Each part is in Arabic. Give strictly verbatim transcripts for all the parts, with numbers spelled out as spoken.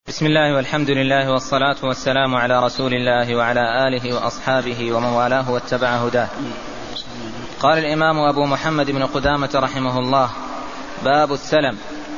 بسم الله والحمد لله والصلاة والسلام على رسول الله وعلى آله وأصحابه ومن والاه واتبع هداه. قال الإمام أبو محمد بن قدامة رحمه الله: باب السلم.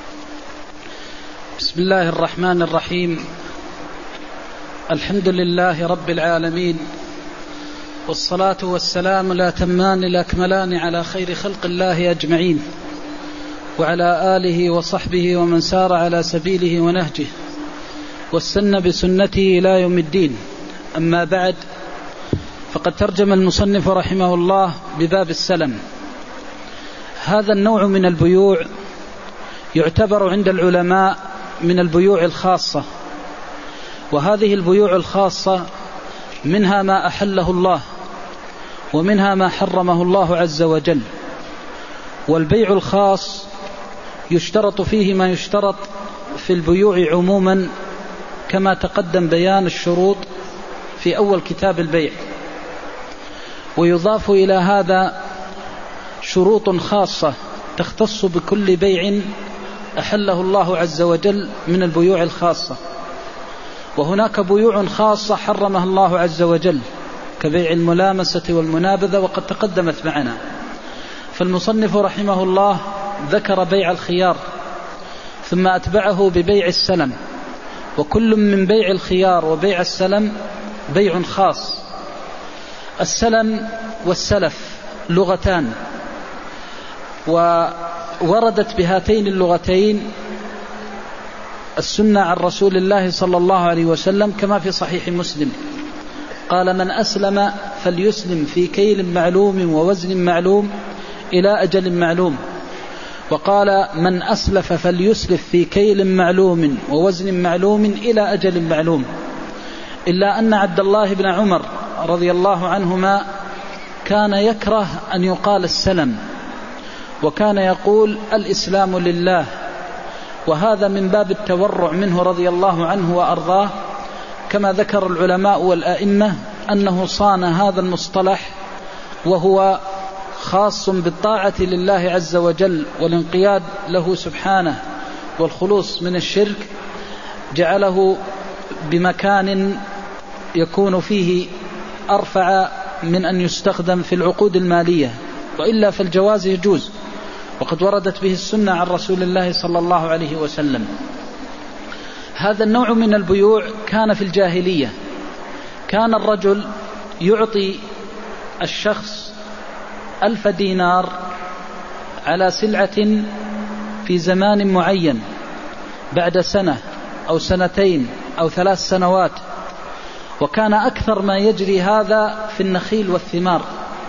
بسم الله الرحمن الرحيم. الحمد لله رب العالمين، والصلاة والسلام الأتمان الأكملان على خير خلق الله أجمعين، وعلى آله وصحبه ومن سار على سبيله ونهجه واستنى بسنته إلى يوم الدين. أما بعد، فقد ترجم المصنف رحمه الله بباب السلم. هذا النوع من البيوع يعتبر عند العلماء من البيوع الخاصة، وهذه البيوع الخاصة منها ما أحله الله ومنها ما حرمه الله عز وجل. والبيع الخاص يشترط فيه ما يشترط في البيوع عموما، كما تقدم بيان الشروط في أول كتاب البيع. ويضاف إلى هذا شروط خاصة تختص بكل بيع أحله الله عز وجل من البيوع الخاصة. وهناك بيوع خاصة حرمها الله عز وجل كبيع الملامسة والمنابذة، وقد تقدمت معنا. فالمصنف رحمه الله ذكر بيع الخيار، ثم أتبعه ببيع السلم. وكل من بيع الخيار وبيع السلم بيع خاص. السلم والسلف لغتان، ووردت بهاتين اللغتين السنة عن رسول الله صلى الله عليه وسلم كما في صحيح مسلم: قال: من أسلم فليسلم في كيل معلوم ووزن معلوم إلى أجل معلوم. وقال: من أسلف فليسلف في كيل معلوم ووزن معلوم إلى أجل معلوم. إلا أن عبد الله بن عمر رضي الله عنهما كان يكره أن يقال السلم، وكان يقول: الإسلام لله. وهذا من باب التورع منه رضي الله عنه وأرضاه، كما ذكر العلماء والآئمة أنه صان هذا المصطلح، وهو خاص بالطاعة لله عز وجل والانقياد له سبحانه والخلوص من الشرك، جعله بمكان يكون فيه أرفع من أن يستخدم في العقود المالية، وإلا فالجواز يجوز، وقد وردت به السنة عن رسول الله صلى الله عليه وسلم. هذا النوع من البيوع كان في الجاهلية. كان الرجل يعطي الشخص ألف دينار على سلعة في زمان معين، بعد سنة أو سنتين أو ثلاث سنوات. وكان أكثر ما يجري هذا في النخيل والثمار.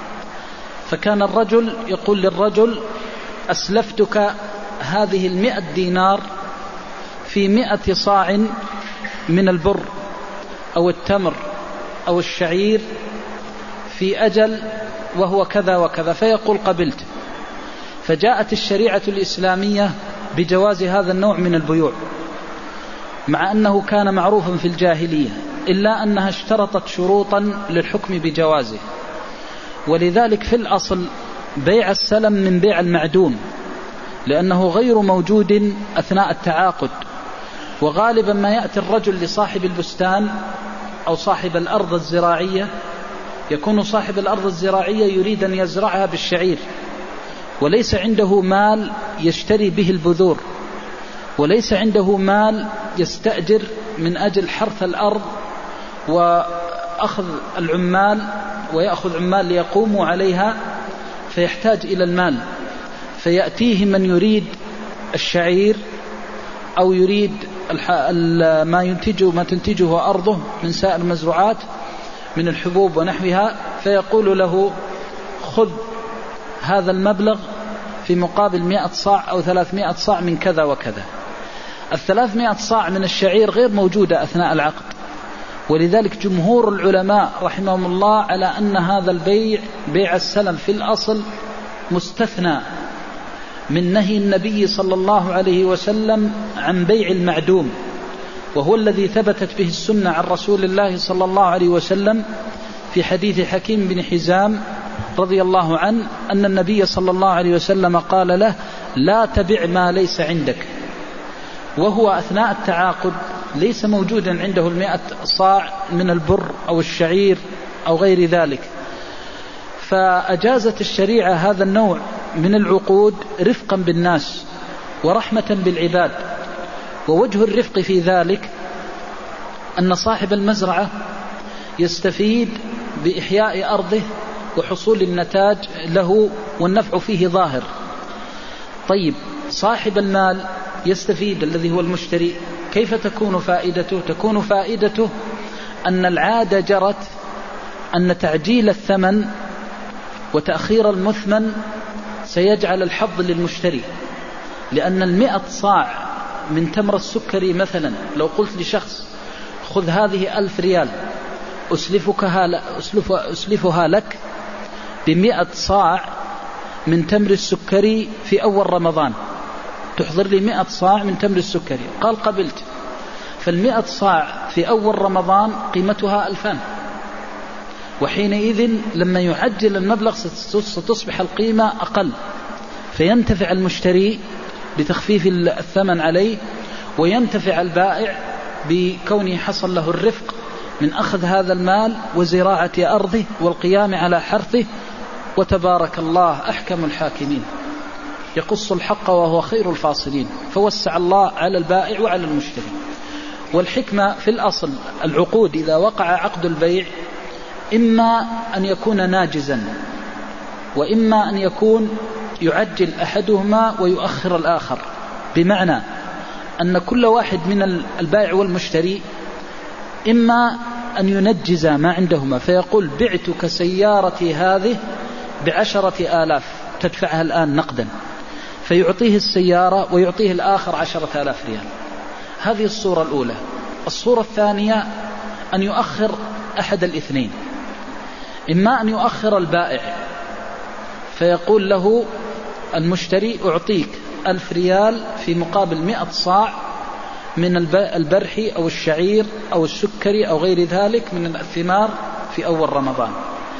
فكان الرجل يقول للرجل: أسلفتك هذه المئة دينار في مئة صاع من البر أو التمر أو الشعير في أجل وهو كذا وكذا، فيقول: قبلت. فجاءت الشريعة الإسلامية بجواز هذا النوع من البيوع، مع أنه كان معروفا في الجاهلية، إلا أنها اشترطت شروطا للحكم بجوازه. ولذلك في الأصل بيع السلم من بيع المعدوم، لأنه غير موجود أثناء التعاقد. وغالبا ما يأتي الرجل لصاحب البستان أو صاحب الأرض الزراعية، يكون صاحب الأرض الزراعية يريد أن يزرعها بالشعير، وليس عنده مال يشتري به البذور، وليس عنده مال يستأجر من أجل حرث الأرض وأخذ العمال ويأخذ عمال ليقوموا عليها، فيحتاج إلى المال. فيأتيه من يريد الشعير أو يريد ما ينتجه ما تنتجه أرضه من سائر المزروعات من الحبوب ونحوها، فيقول له: خذ هذا المبلغ في مقابل مئة صاع أو ثلاثمائة صاع من كذا وكذا. الثلاثمائة صاع من الشعير غير موجودة أثناء العقد. ولذلك جمهور العلماء رحمهم الله على أن هذا البيع بيع السلم في الأصل مستثنى من نهي النبي صلى الله عليه وسلم عن بيع المعدوم، وهو الذي ثبتت به السنة عن رسول الله صلى الله عليه وسلم في حديث حكيم بن حزام رضي الله عنه أن النبي صلى الله عليه وسلم قال له: لا تبع ما ليس عندك. وهو أثناء التعاقد ليس موجودا عنده المئة صاع من البر أو الشعير أو غير ذلك، فأجازت الشريعة هذا النوع من العقود رفقا بالناس ورحمة بالعباد. ووجه الرفق في ذلك أن صاحب المزرعة يستفيد بإحياء أرضه وحصول النتاج له والنفع فيه ظاهر. طيب صاحب المال يستفيد الذي هو المشتري، كيف تكون فائدته؟ تكون فائدته أن العادة جرت أن تعجيل الثمن وتأخير المثمن سيجعل الحظ للمشتري، لأن المئة صاع من تمر السكري مثلا لو قلت لشخص خذ هذه ألف ريال أسلفها, أسلفها لك بمئة صاع من تمر السكري في أول رمضان، تحضر لي مئة صاع من تمر السكري، قال قبلت. فالمئة صاع في أول رمضان قيمتها ألفان، وحينئذ لما يعجل المبلغ ستصبح القيمة أقل، فينتفع المشتري بتخفيف الثمن عليه، وينتفع البائع بكونه حصل له الرفق من أخذ هذا المال وزراعة أرضه والقيام على حرثه. وتبارك الله أحكم الحاكمين يقص الحق وهو خير الفاصلين، فوسع الله على البائع وعلى المشتري. والحكمة في الأصل العقود إذا وقع عقد البيع إما أن يكون ناجزا، وإما أن يكون يعجل أحدهما ويؤخر الآخر، بمعنى أن كل واحد من البائع والمشتري إما أن ينجز ما عندهما فيقول بعتك سيارتي هذه بعشرة آلاف تدفعها الآن نقدا، فيعطيه السيارة ويعطيه الآخر عشرة آلاف ريال. هذه الصورة الأولى. الصورة الثانية أن يؤخر أحد الاثنين، إما أن يؤخر البائع فيقول له المشتري أعطيك ألف ريال في مقابل مئة صاع من البرح أو الشعير أو السكري أو غير ذلك من الثمار في أول رمضان.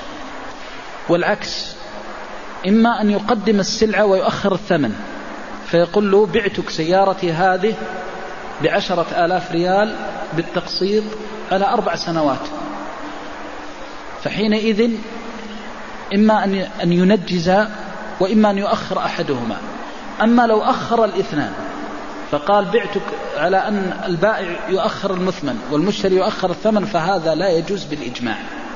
والعكس، إما أن يقدم السلعة ويؤخر الثمن فيقول له بعتك سيارتي هذه بعشرة آلاف ريال بالتقسيط على أربع سنوات، فحينئذ إما أن ينجز وإما أن يؤخر أحدهما. أما لو أخر الاثنان فقال بعتك على أن البائع يؤخر المثمن والمشتري يؤخر الثمن، فهذا لا يجوز بالإجماع،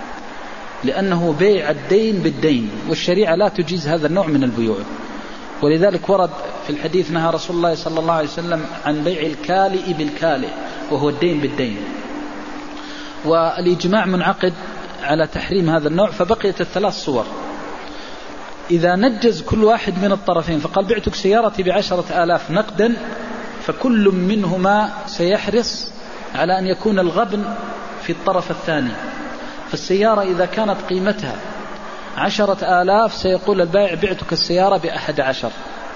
لأنه بيع الدين بالدين، والشريعة لا تجيز هذا النوع من البيوع. ولذلك ورد في الحديث نهى رسول الله صلى الله عليه وسلم عن بيع الكالئ بالكالئ وهو الدين بالدين. والإجماع منعقد على تحريم هذا النوع. فبقيت الثلاث صور. إذا نجز كل واحد من الطرفين فقال بعتك سيارتي بعشرة آلاف نقدا، فكل منهما سيحرص على أن يكون الغبن في الطرف الثاني. فالسيارة إذا كانت قيمتها عشرة آلاف سيقول البائع بعتك السيارة بأحد عشر،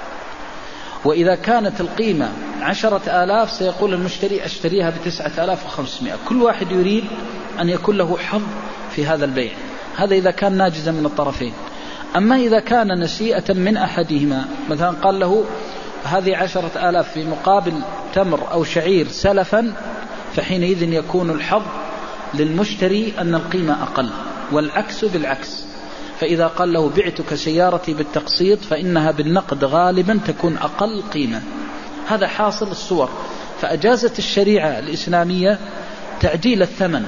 وإذا كانت القيمة عشرة آلاف سيقول المشتري أشتريها بتسعة آلاف وخمسمائة. كل واحد يريد أن يكون له حظ في هذا البيع. هذا إذا كان ناجزا من الطرفين. أما إذا كان نسيئة من أحدهما، مثلا قال له هذه عشرة آلاف في مقابل تمر أو شعير سلفا، فحينئذ يكون الحظ للمشتري أن القيمة أقل، والعكس بالعكس. فإذا قال له بعتك سيارتي بالتقسيط فإنها بالنقد غالبا تكون أقل قيمة. هذا حاصل الصور. فأجازت الشريعة الإسلامية تعجيل الثمن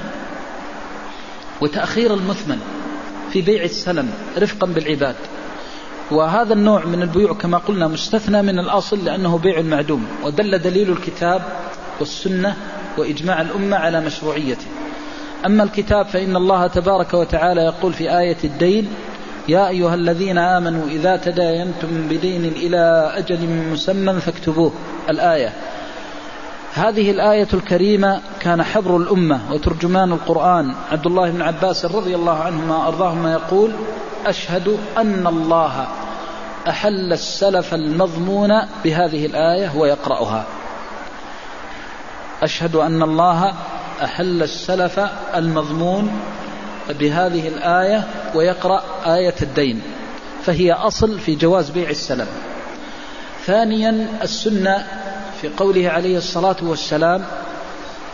وتأخير المثمن في بيع السلم رفقا بالعباد. وهذا النوع من البيوع كما قلنا مستثنى من الأصل لأنه بيع المعدوم، ودل دليل الكتاب والسنة وإجماع الأمة على مشروعيته. أما الكتاب فإن الله تبارك وتعالى يقول في آية الدين: يا أيها الذين آمنوا إذا تداينتم بدين إلى أجل مسمى فاكتبوه. الآية هذه الآية الكريمة كان حبر الأمة وترجمان القرآن عبد الله بن عباس رضي الله عنهما أرضاهما يقول: أشهد أن الله أحل السلف المضمون بهذه الآية ويقرأها. أشهد أن الله أحل السلف المضمون بهذه الآية ويقرأ آية الدين، فهي أصل في جواز بيع السلم. ثانيا السنة في قوله عليه الصلاة والسلام: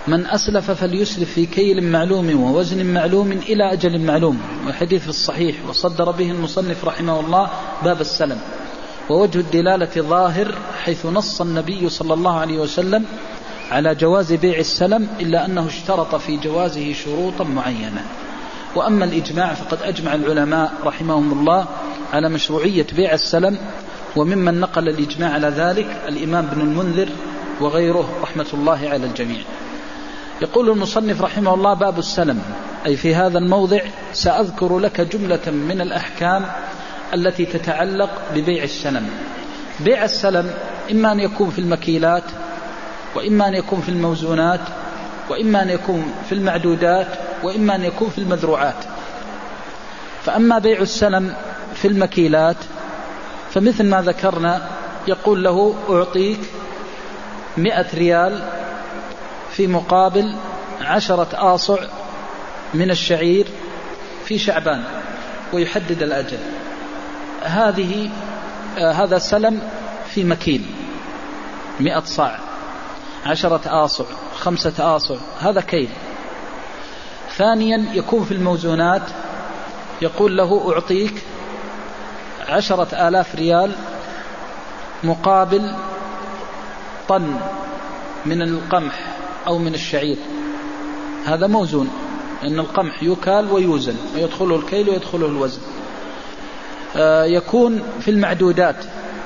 من أسلف فليسلف في كيل معلوم ووزن معلوم إلى أجل معلوم، والحديث في الصحيح، وصدر به المصنف رحمه الله باب السلم. ووجه الدلالة ظاهر، حيث نص النبي صلى الله عليه وسلم على جواز بيع السلم، إلا أنه اشترط في جوازه شروطا معينة. وأما الإجماع فقد أجمع العلماء رحمهم الله على مشروعية بيع السلم، وممن نقل الإجماع على ذلك الإمام ابن المنذر وغيره رحمة الله على الجميع. يقول المصنف رحمه الله باب السلم، أي في هذا الموضع سأذكر لك جملة من الأحكام التي تتعلق ببيع السلم. بيع السلم إما أن يكون في المكيلات، وإما أن يكون في الموزونات، وإما أن يكون في المعدودات، وإما أن يكون في المذروعات. فأما بيع السلم في المكيلات فمثل ما ذكرنا، يقول له أعطيك مئة ريال في مقابل عشرة آصع من الشعير في شعبان، ويحدد الأجل. هذه آه هذا سلم في مكيل، مئة صاع، عشرة آصع، خمسة آصع، هذا كيل. ثانيا يكون في الموزونات، يقول له أعطيك عشرة آلاف ريال مقابل طن من القمح أو من الشعير، هذا موزون، لأن القمح يكال ويوزن، ويدخله الكيل ويدخله الوزن. آه يكون في المعدودات،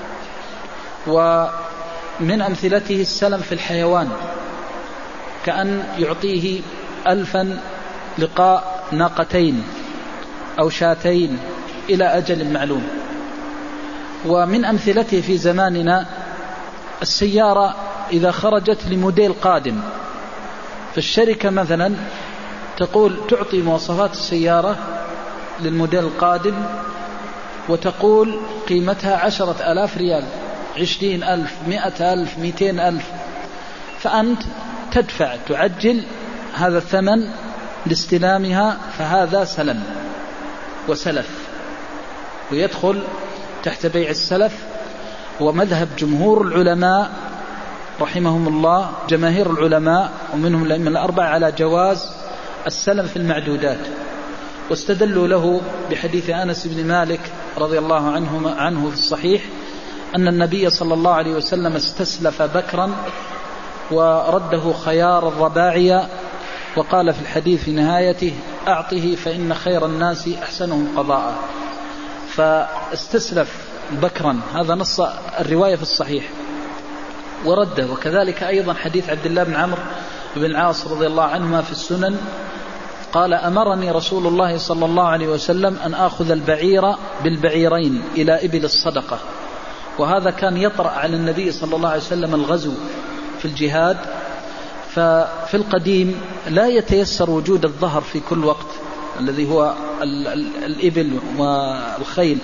ومن أمثلته السلم في الحيوان، كأن يعطيه ألفا لقاء ناقتين أو شاتين إلى أجل معلوم. ومن أمثلته في زماننا السيارة إذا خرجت لموديل قادم، فالشركة مثلا تقول تعطي مواصفات السيارة للموديل القادم، وتقول قيمتها عشرة آلاف ريال، عشرين ألف، مئة ألف، مئتين ألف، فأنت تدفع تعجل هذا الثمن لاستلامها، فهذا سلم وسلف، ويدخل تحت بيع السلف. ومذهب جمهور العلماء رحمهم الله، جماهير العلماء ومنهم الأئمة الأربعة، على جواز السلم في المعدودات، واستدلوا له بحديث أنس بن مالك رضي الله عنه عنه في الصحيح أن النبي صلى الله عليه وسلم استسلف بكرا ورده خيار الرباعية، وقال في الحديث في نهايته أعطه فإن خير الناس أحسنهم قضاء. فاستسلف بكرا، هذا نص الرواية في الصحيح، ورده. وكذلك أيضا حديث عبد الله بن عمرو بن العاص رضي الله عنهما في السنن، قال أمرني رسول الله صلى الله عليه وسلم أن آخذ البعير بالبعيرين إلى إبل الصدقة. وهذا كان يطرأ على النبي صلى الله عليه وسلم الغزو في الجهاد، ففي القديم لا يتيسر وجود الظهر في كل وقت الذي هو الإبل والخيل،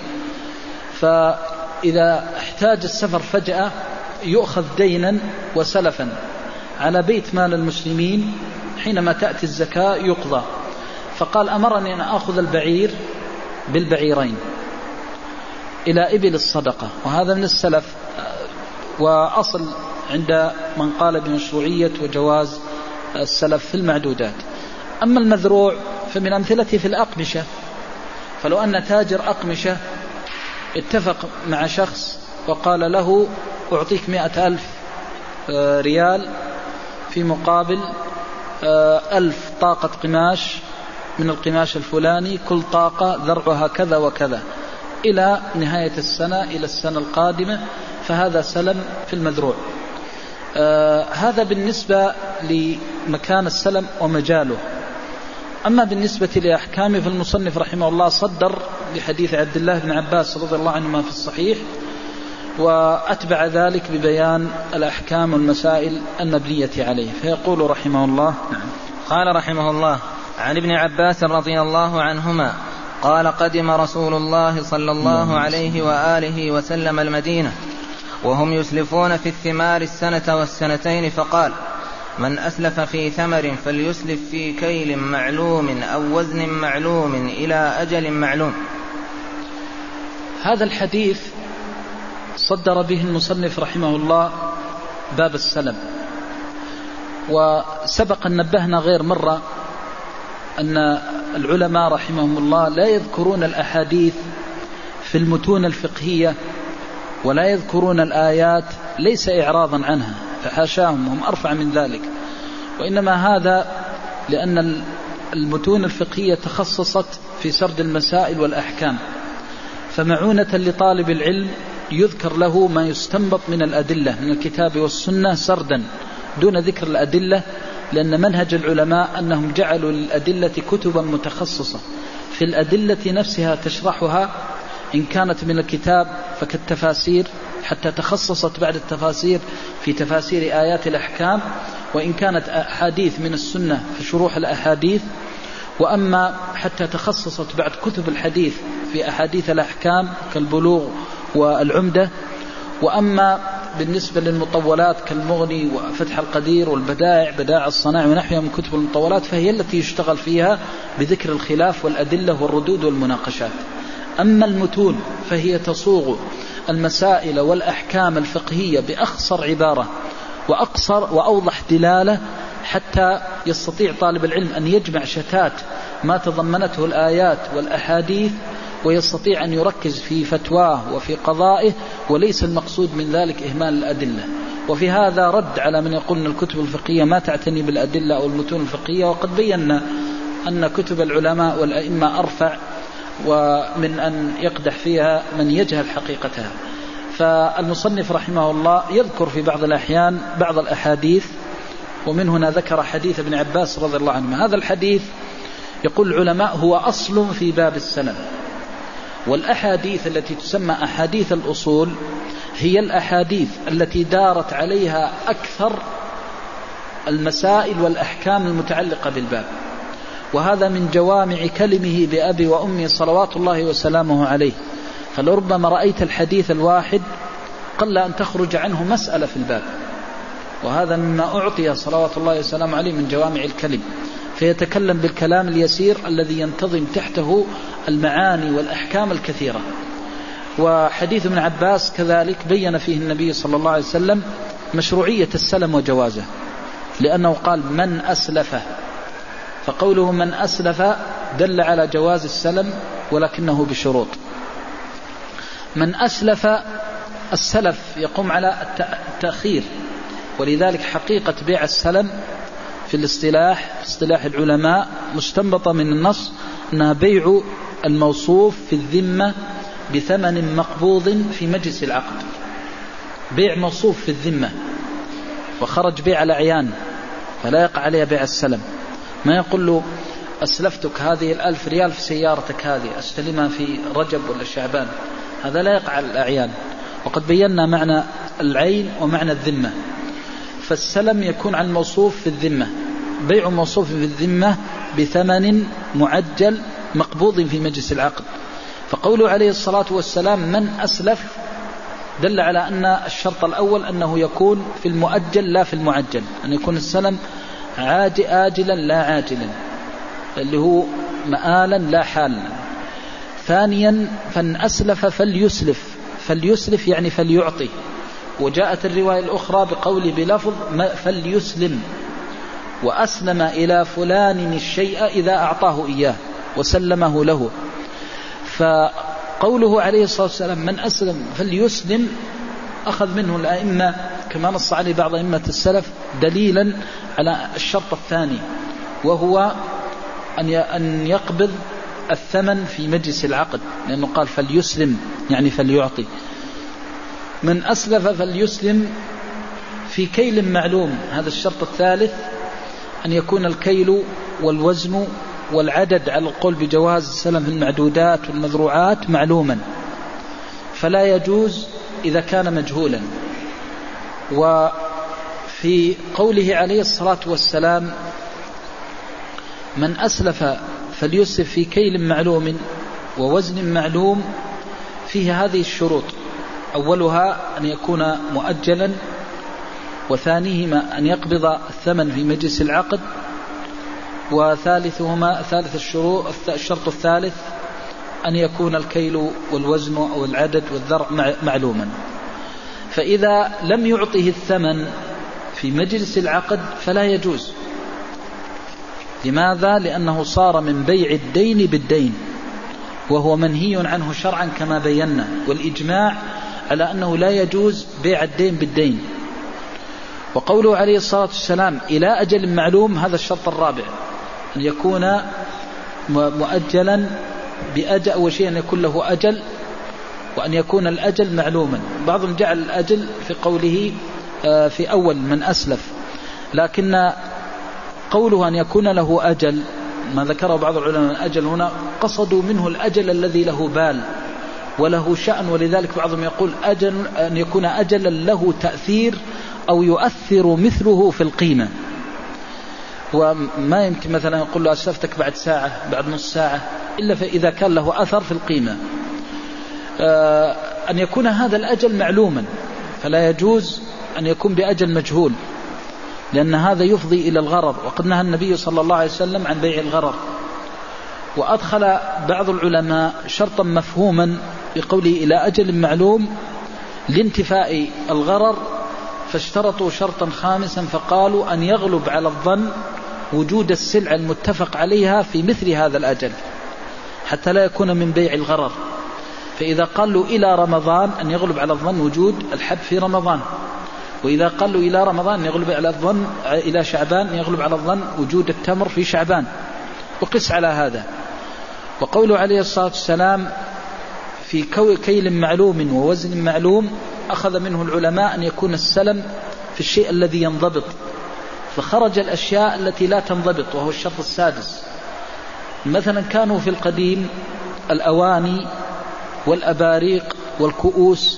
فإذا احتاج السفر فجأة يؤخذ دينا وسلفا على بيت مال المسلمين، حينما تأتي الزكاة يقضى. فقال أمرني أن أخذ البعير بالبعيرين إلى إبل الصدقة، وهذا من السلف، وأصل عند من قال بمشروعية وجواز السلف في المعدودات. أما المذروع فمن أمثلته في الأقمشة، فلو أن تاجر أقمشة اتفق مع شخص وقال له أعطيك مئة ألف ريال في مقابل ألف طاقة قماش من القماش الفلاني، كل طاقة ذرعها كذا وكذا إلى نهاية السنة، إلى السنة القادمة، فهذا سلم في المذروع. آه هذا بالنسبة لمكان السلم ومجاله. أما بالنسبة لأحكامه فالمصنف رحمه الله صدر لحديث عبد الله بن عباس رضي الله عنهما في الصحيح، وأتبع ذلك ببيان الأحكام والمسائل المبنية عليه. فيقول رحمه الله: قال رحمه الله: عن ابن عباس رضي الله عنهما قال: قدم رسول الله صلى الله عليه وآله وسلم المدينة وهم يسلفون في الثمار السنة والسنتين، فقال: من أسلف في ثمر فليسلف في كيل معلوم أو وزن معلوم إلى أجل معلوم. هذا الحديث صدر به المصنف رحمه الله باب السلم. وسبق أن نبهنا غير مرة أن العلماء رحمهم الله لا يذكرون الأحاديث في المتون الفقهية ولا يذكرون الآيات ليس إعراضا عنها، فحاشاهم، هم أرفع من ذلك، وإنما هذا لأن المتون الفقهية تخصصت في سرد المسائل والأحكام، فمعونة لطالب العلم يذكر له ما يستنبط من الأدلة من الكتاب والسنة سردا دون ذكر الأدلة، لأن منهج العلماء أنهم جعلوا للأدلة كتبا متخصصة في الأدلة نفسها تشرحها، إن كانت من الكتاب فكالتفاسير حتى تخصصت بعد التفاسير في تفاسير آيات الأحكام، وإن كانت أحاديث من السنة في شروح الأحاديث، وأما حتى تخصصت بعد كتب الحديث في أحاديث الأحكام كالبلوغ والعمدة، وأما بالنسبة للمطولات كالمغني وفتح القدير والبدائع بدائع الصناع ونحوها من كتب المطولات، فهي التي يشتغل فيها بذكر الخلاف والأدلة والردود والمناقشات. أما المتون فهي تصوغ المسائل والأحكام الفقهية بأخصر عبارة وأقصر وأوضح دلالة، حتى يستطيع طالب العلم أن يجمع شتات ما تضمنته الآيات والأحاديث، ويستطيع أن يركز في فتواه وفي قضائه، وليس المقصود من ذلك إهمال الأدلة. وفي هذا رد على من يقول أن الكتب الفقهية ما تعتني بالأدلة أو المتون الفقهية، وقد بينا أن كتب العلماء والأئمة أرفع ومن أن يقدح فيها من يجهل حقيقتها. فالمصنف رحمه الله يذكر في بعض الأحيان بعض الأحاديث، ومن هنا ذكر حديث ابن عباس رضي الله عنه. هذا الحديث يقول العلماء هو أصل في باب السند، والأحاديث التي تسمى أحاديث الأصول هي الأحاديث التي دارت عليها أكثر المسائل والأحكام المتعلقة بالباب، وهذا من جوامع كلمه بأبي وأمي صلوات الله وسلامه عليه. فلربما رأيت الحديث الواحد قل أن تخرج عنه مسألة في الباب، وهذا مما أعطي صلوات الله وسلامه عليه من جوامع الكلم، فيتكلم بالكلام اليسير الذي ينتظم تحته المعاني والأحكام الكثيرة. وحديث ابن عباس كذلك بين فيه النبي صلى الله عليه وسلم مشروعية السلم وجوازه، لأنه قال من أسلف، فقوله من أسلف دل على جواز السلم ولكنه بشروط. من أسلف، السلف يقوم على التأخير، ولذلك حقيقة بيع السلم في الاصطلاح في اصطلاح العلماء مستنبطة من النص أنها بيع الموصوف في الذمة بثمن مقبوض في مجلس العقد. بيع موصوف في الذمة وخرج بيع الأعيان فلا يقع عليه بيع السلم. ما يقول له أسلفتك هذه الألف ريال في سيارتك هذه أستلمها في رجب ولا شعبان، هذا لا يقع على الأعيان، وقد بينا معنى العين ومعنى الذمة. فالسلم يكون عن موصوف في الذمة، بيع موصوف في الذمة بثمن معجل مقبوض في مجلس العقد. فقوله عليه الصلاة والسلام من أسلف دل على أن الشرط الأول أنه يكون في المؤجل لا في المعجل، أن يكون السلم آجلا لا عاجلا، اللي هو مآلا لا حالا. ثانيا فان أسلف فليسلف، فليسلف يعني فليعطي، وجاءت الرواية الأخرى بقول بلفظ فليسلم، وأسلم إلى فلان الشيء إذا أعطاه إياه وسلمه له. فقوله عليه الصلاة والسلام من أسلم فليسلم أخذ منه الأئمة كما نص عليه بعض أئمة السلف دليلا على الشرط الثاني، وهو أن يقبض الثمن في مجلس العقد، لأنه قال فليسلم يعني فليعطي. من أسلف فليسلم في كيل معلوم، هذا الشرط الثالث، أن يكون الكيل والوزن والعدد على القول بجواز السلم في المعدودات والمذروعات معلوما، فلا يجوز إذا كان مجهولا. وفي قوله عليه الصلاة والسلام من أسلف فليسلف في كيل معلوم ووزن معلوم، فيه هذه الشروط: أولها أن يكون مؤجلا، وثانيهما أن يقبض الثمن في مجلس العقد، وثالثهما ثالث الشروط الشرط الثالث أن يكون الكيل والوزن أو العدد والذرع معلوما. فإذا لم يعطه الثمن في مجلس العقد فلا يجوز. لماذا؟ لأنه صار من بيع الدين بالدين، وهو منهي عنه شرعا كما بينا، والإجماع على أنه لا يجوز بيع الدين بالدين. وقوله عليه الصلاة والسلام إلى أجل معلوم، هذا الشرط الرابع، أن يكون مؤجلا بأجل، أول شيء أن يكون له أجل، وأن يكون الأجل معلوما. بعضهم جعل الأجل في قوله في أول من أسلف، لكن قوله أن يكون له أجل ما ذكره بعض العلماء الأجل هنا قصدوا منه الأجل الذي له بال وله شأن، ولذلك بعضهم يقول أجل أن يكون أجلا له تأثير أو يؤثر مثله في القيمة. وما يمكن مثلا يقول له أسلفتك بعد ساعة بعد نص ساعة إلا إذا كان له أثر في القيمة. أن يكون هذا الأجل معلوما، فلا يجوز أن يكون بأجل مجهول، لأن هذا يفضي إلى الغرر، وقد نهى النبي صلى الله عليه وسلم عن بيع الغرر. وأدخل بعض العلماء شرطا مفهوما بقوله إلى أجل معلوم لانتفاء الغرر، فاشترطوا شرطا خامسا فقالوا أن يغلب على الظن وجود السلع المتفق عليها في مثل هذا الأجل حتى لا يكون من بيع الغرر. فإذا قالوا إلى رمضان أن يغلب على الظن وجود الحب في رمضان، وإذا قالوا إلى رمضان يغلب على الظن إلى شعبان يغلب على الظن وجود التمر في شعبان، وقس على هذا. وقوله عليه الصلاة والسلام في كيل معلوم ووزن معلوم، أخذ منه العلماء أن يكون السلم في الشيء الذي ينضبط، فخرج الأشياء التي لا تنضبط، وهو الشرط السادس. مثلا كانوا في القديم الأواني والأباريق والكؤوس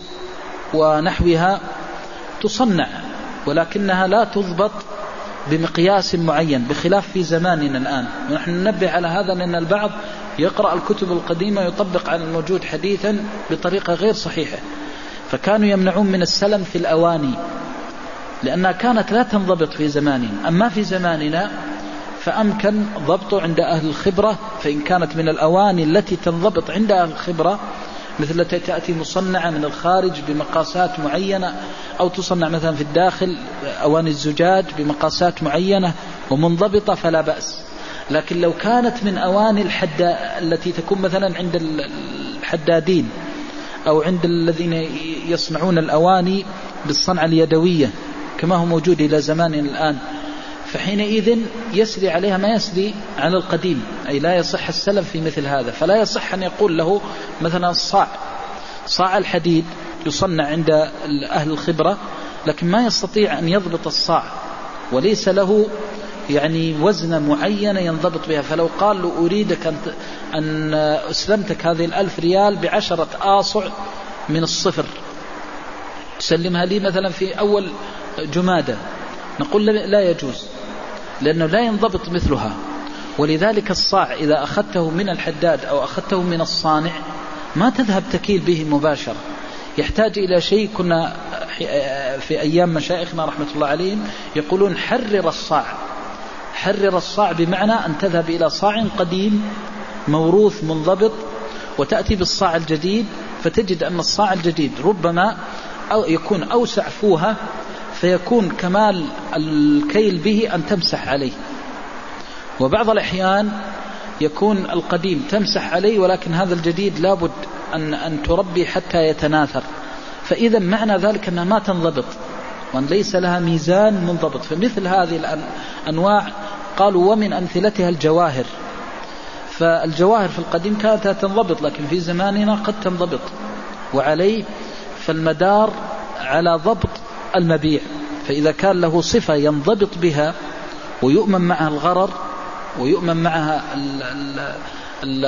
ونحوها تصنع، ولكنها لا تضبط بمقياس معين، بخلاف في زماننا الآن. ونحن ننبه على هذا لأن البعض يقرأ الكتب القديمة يطبق على الموجود حديثا بطريقة غير صحيحة، فكانوا يمنعون من السلم في الأواني لأنها كانت لا تنضبط في زماننا. أما في زماننا فأمكن ضبطه عند أهل الخبرة، فإن كانت من الأواني التي تنضبط عند أهل الخبرة مثل التي تأتي مصنعة من الخارج بمقاسات معينة، أو تصنع مثلا في الداخل أواني الزجاج بمقاسات معينة ومنضبطة فلا بأس. لكن لو كانت من أواني الحداد التي تكون مثلا عند الحدادين أو عند الذين يصنعون الأواني بالصنعة اليدوية كما هو موجود إلى زماننا الآن، فحينئذ يسري عليها ما يسري على القديم، أي لا يصح السلم في مثل هذا. فلا يصح أن يقول له مثلا الصاع صاع الحديد يصنع عند أهل الخبرة، لكن ما يستطيع أن يضبط الصاع وليس له يعني وزن معين ينضبط بها. فلو قال له أريدك أن أسلمتك هذه الألف ريال بعشرة آصع من الصفر تسلمها لي مثلا في أول جمادة، نقول لا يجوز، لأنه لا ينضبط مثلها. ولذلك الصاع إذا أخذته من الحداد أو أخذته من الصانع ما تذهب تكيل به مباشرة، يحتاج إلى شيء. كنا في أيام مشايخنا رحمة الله عليهم يقولون حرر الصاع. حرر الصاع بمعنى أن تذهب إلى صاع قديم موروث منضبط وتأتي بالصاع الجديد، فتجد أن الصاع الجديد ربما أو يكون أوسع فوها، فيكون كمال الكيل به أن تمسح عليه. وبعض الأحيان يكون القديم تمسح عليه، ولكن هذا الجديد لابد أن, أن تربي حتى يتناثر، فإذا معنى ذلك أنها ما تنضبط وأن ليس لها ميزان منضبط. فمثل هذه الأنواع قالوا ومن أمثلتها الجواهر. فالجواهر في القديم كانت تنضبط، لكن في زماننا قد تنضبط، وعليه فالمدار على ضبط المبيع. فإذا كان له صفة ينضبط بها ويؤمن معها الغرر ويؤمن معها ال ال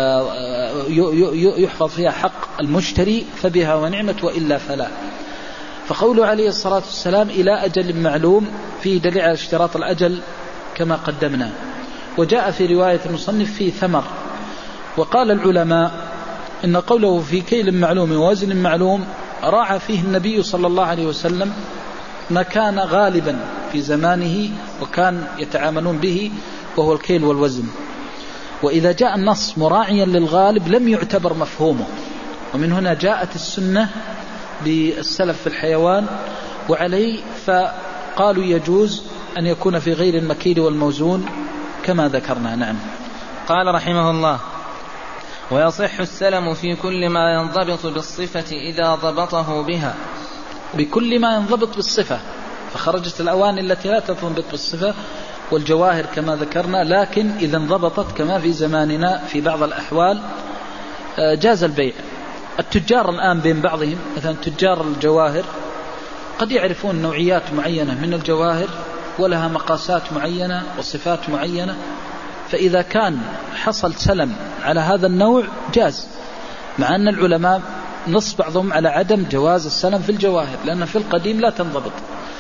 ال يحفظ فيها حق المشتري فبها ونعمت، وإلا فلا. فقوله عليه الصلاة والسلام إلى أجل معلوم فيه دليل على اشتراط الأجل كما قدمنا. وجاء في رواية المصنف فيه ثمر. وقال العلماء إن قوله في كيل معلوم ووزن معلوم راعى فيه النبي صلى الله عليه وسلم ما كان غالبا في زمانه وكان يتعاملون به، وهو الكيل والوزن. وإذا جاء النص مراعيا للغالب لم يعتبر مفهومه، ومن هنا جاءت السنة بالسلف في الحيوان. وعليه قالوا يجوز أن يكون في غير المكيل والموزون كما ذكرنا. نعم. قال رحمه الله: ويصح السلم في كل ما ينضبط بالصفة إذا ضبطه بها. بكل ما ينضبط بالصفة، فخرجت الأواني التي لا تنضبط بالصفة والجواهر كما ذكرنا، لكن إذا انضبطت كما في زماننا في بعض الأحوال جاز البيع. التجار الآن بين بعضهم، مثلا تجار الجواهر قد يعرفون نوعيات معينة من الجواهر ولها مقاسات معينة وصفات معينة، فإذا كان حصل سلم على هذا النوع جاز، مع أن العلماء نص بعضهم على عدم جواز السلم في الجواهر، لأن في القديم لا تنضبط.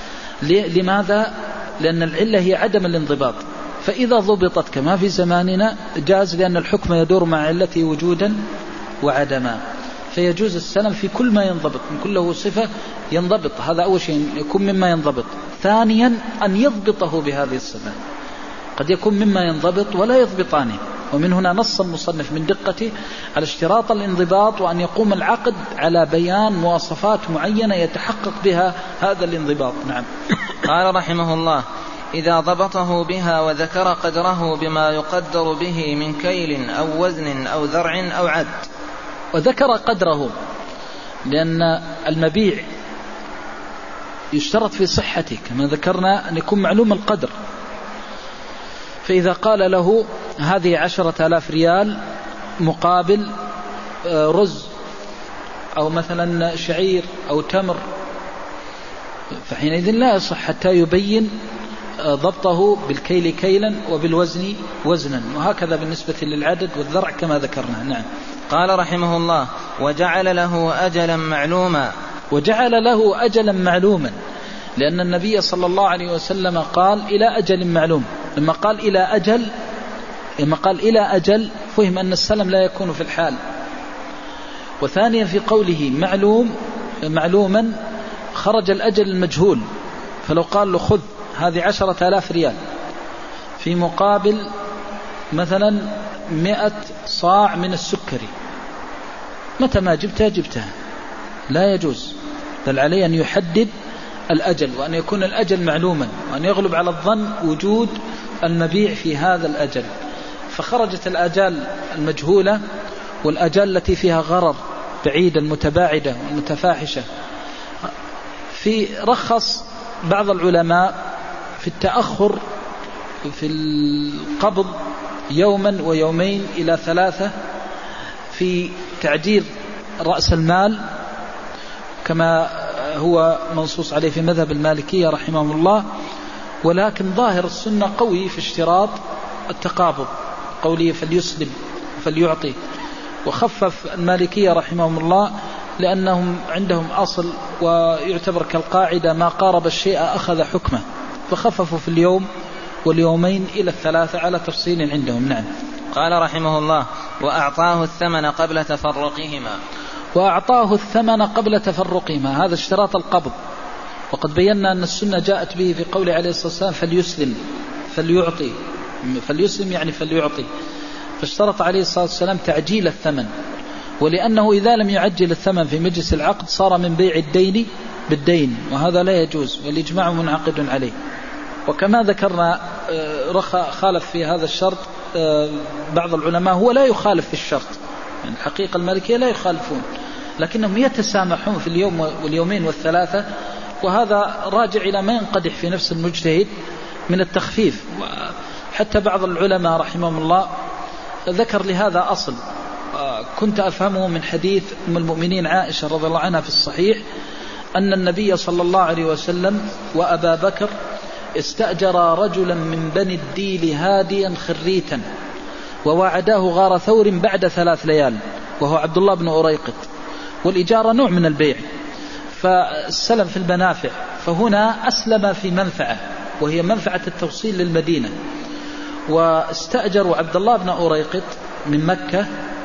لماذا؟ لأن العلة هي عدم الانضباط، فإذا ضبطت كما في زماننا جاز، لأن الحكم يدور مع علته وجودا وعدما، فيجوز السلم في كل ما ينضبط، من كله صفة ينضبط. هذا أول شيء، يكون مما ينضبط. ثانيا أن يضبطه بهذه الصفة، قد يكون مما ينضبط ولا يضبطانه، ومن هنا نص المصنف من دقته على اشتراط الانضباط، وأن يقوم العقد على بيان مواصفات معينة يتحقق بها هذا الانضباط. نعم. قال رحمه الله: إذا ضبطه بها وذكر قدره بما يقدر به من كيل أو وزن أو ذرع أو عد. وذكر قدره، لأن المبيع يشترط في صحته كما ذكرنا أن يكون معلوم القدر، فإذا قال له هذه عشرة آلاف ريال مقابل رز أو مثلا شعير أو تمر، فحينئذ لا يصح حتى يبين ضبطه بالكيل كيلا وبالوزن وزنا، وهكذا بالنسبة للعدد والذرع كما ذكرنا. نعم. قال رحمه الله: وجعل له أجلا معلوما. وجعل له أجلا معلوما، لأن النبي صلى الله عليه وسلم قال إلى أجل معلوم. لما قال إلى أجل لما قال إلى أجل فهم أن السلم لا يكون في الحال. وثانيا في قوله معلوم معلوما خرج الأجل المجهول، فلو قال له خذ هذه عشرة آلاف ريال في مقابل مثلا مئة صاع من السكري، متى ما جبتها جبتها، لا يجوز، بل عليه أن يحدد الأجل، وأن يكون الأجل معلوما، وأن يغلب على الظن وجود المبيع في هذا الأجل. فخرجت الآجال المجهولة والآجال التي فيها غرر بعيدة المتباعدة والمتفاحشة. في رخص بعض العلماء في التأخر في القبض يوما ويومين إلى ثلاثة في تعجيل رأس المال، كما هو منصوص عليه في مذهب المالكية رحمه الله، ولكن ظاهر السنة قوي في اشتراط التقابض، قوله فليسلم فليعطي. وخفف المالكية رحمهم الله لأنهم عندهم أصل ويعتبر كالقاعدة ما قارب الشيء أخذ حكمه، فخففوا في اليوم واليومين إلى الثلاثة على تفصيل عندهم. نعم. قال رحمه الله: وأعطاه الثمن قبل تفرقهما. وأعطاه الثمن قبل تفرقهما، هذا اشتراط القبض، وقد بينا أن السنة جاءت به في قوله عليه الصلاة والسلام فليسلم فليعطي، فليسلم يعني فليعطي، فاشترط عليه الصلاة والسلام تعجيل الثمن، ولأنه إذا لم يعجل الثمن في مجلس العقد صار من بيع الدين بالدين، وهذا لا يجوز، والإجماع منعقد عليه. وكما ذكرنا خالف في هذا الشرط بعض العلماء، هو لا يخالف في الشرط، يعني الحقيقة المالكية لا يخالفون، لكنهم يتسامحون في اليوم واليومين والثلاثة، وهذا راجع إلى ما ينقدح في نفس المجتهد من التخفيف. حتى بعض العلماء رحمهم الله ذكر لهذا أصل كنت أفهمه من حديث أم المؤمنين عائشة رضي الله عنها في الصحيح، أن النبي صلى الله عليه وسلم وأبا بكر استأجر رجلا من بني الديل هاديا خريتا، ووعداه غار ثور بعد ثلاث ليال، وهو عبد الله بن أريقط. والإجارة نوع من البيع، فالسلم في المنافع، فهنا أسلم في منفعة وهي منفعة التوصيل للمدينة، واستأجروا عبد الله بن أريقط من مكة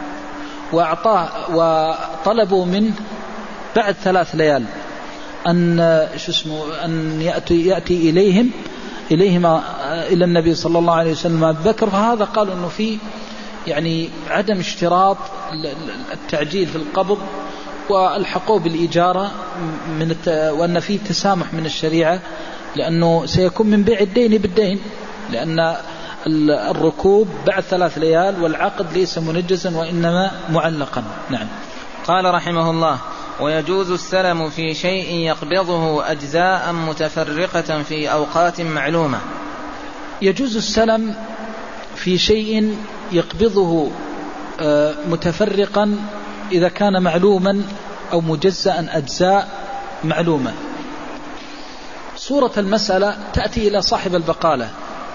وأعطاه، وطلبوا منه بعد ثلاث ليال أن شو اسمه أن يأتي يأتي إليهم إليهما إلى النبي صلى الله عليه وسلم أبي بكر. فهذا قالوا أنه في يعني عدم اشتراط التعجيل في القبض، والحقوا بالإجارة من الت... وأن فيه تسامح من الشريعة لأنه سيكون من بيع الدين بالدين، لأن الركوب بعد ثلاث ليال والعقد ليس منجزا وإنما معلقا. نعم. قال رحمه الله: ويجوز السلم في شيء يقبضه أجزاء متفرقة في أوقات معلومة. يجوز السلم في شيء يقبضه متفرقا إذا كان معلوما أو مجزأ أجزاء معلومة. صورة المسألة: تأتي إلى صاحب البقالة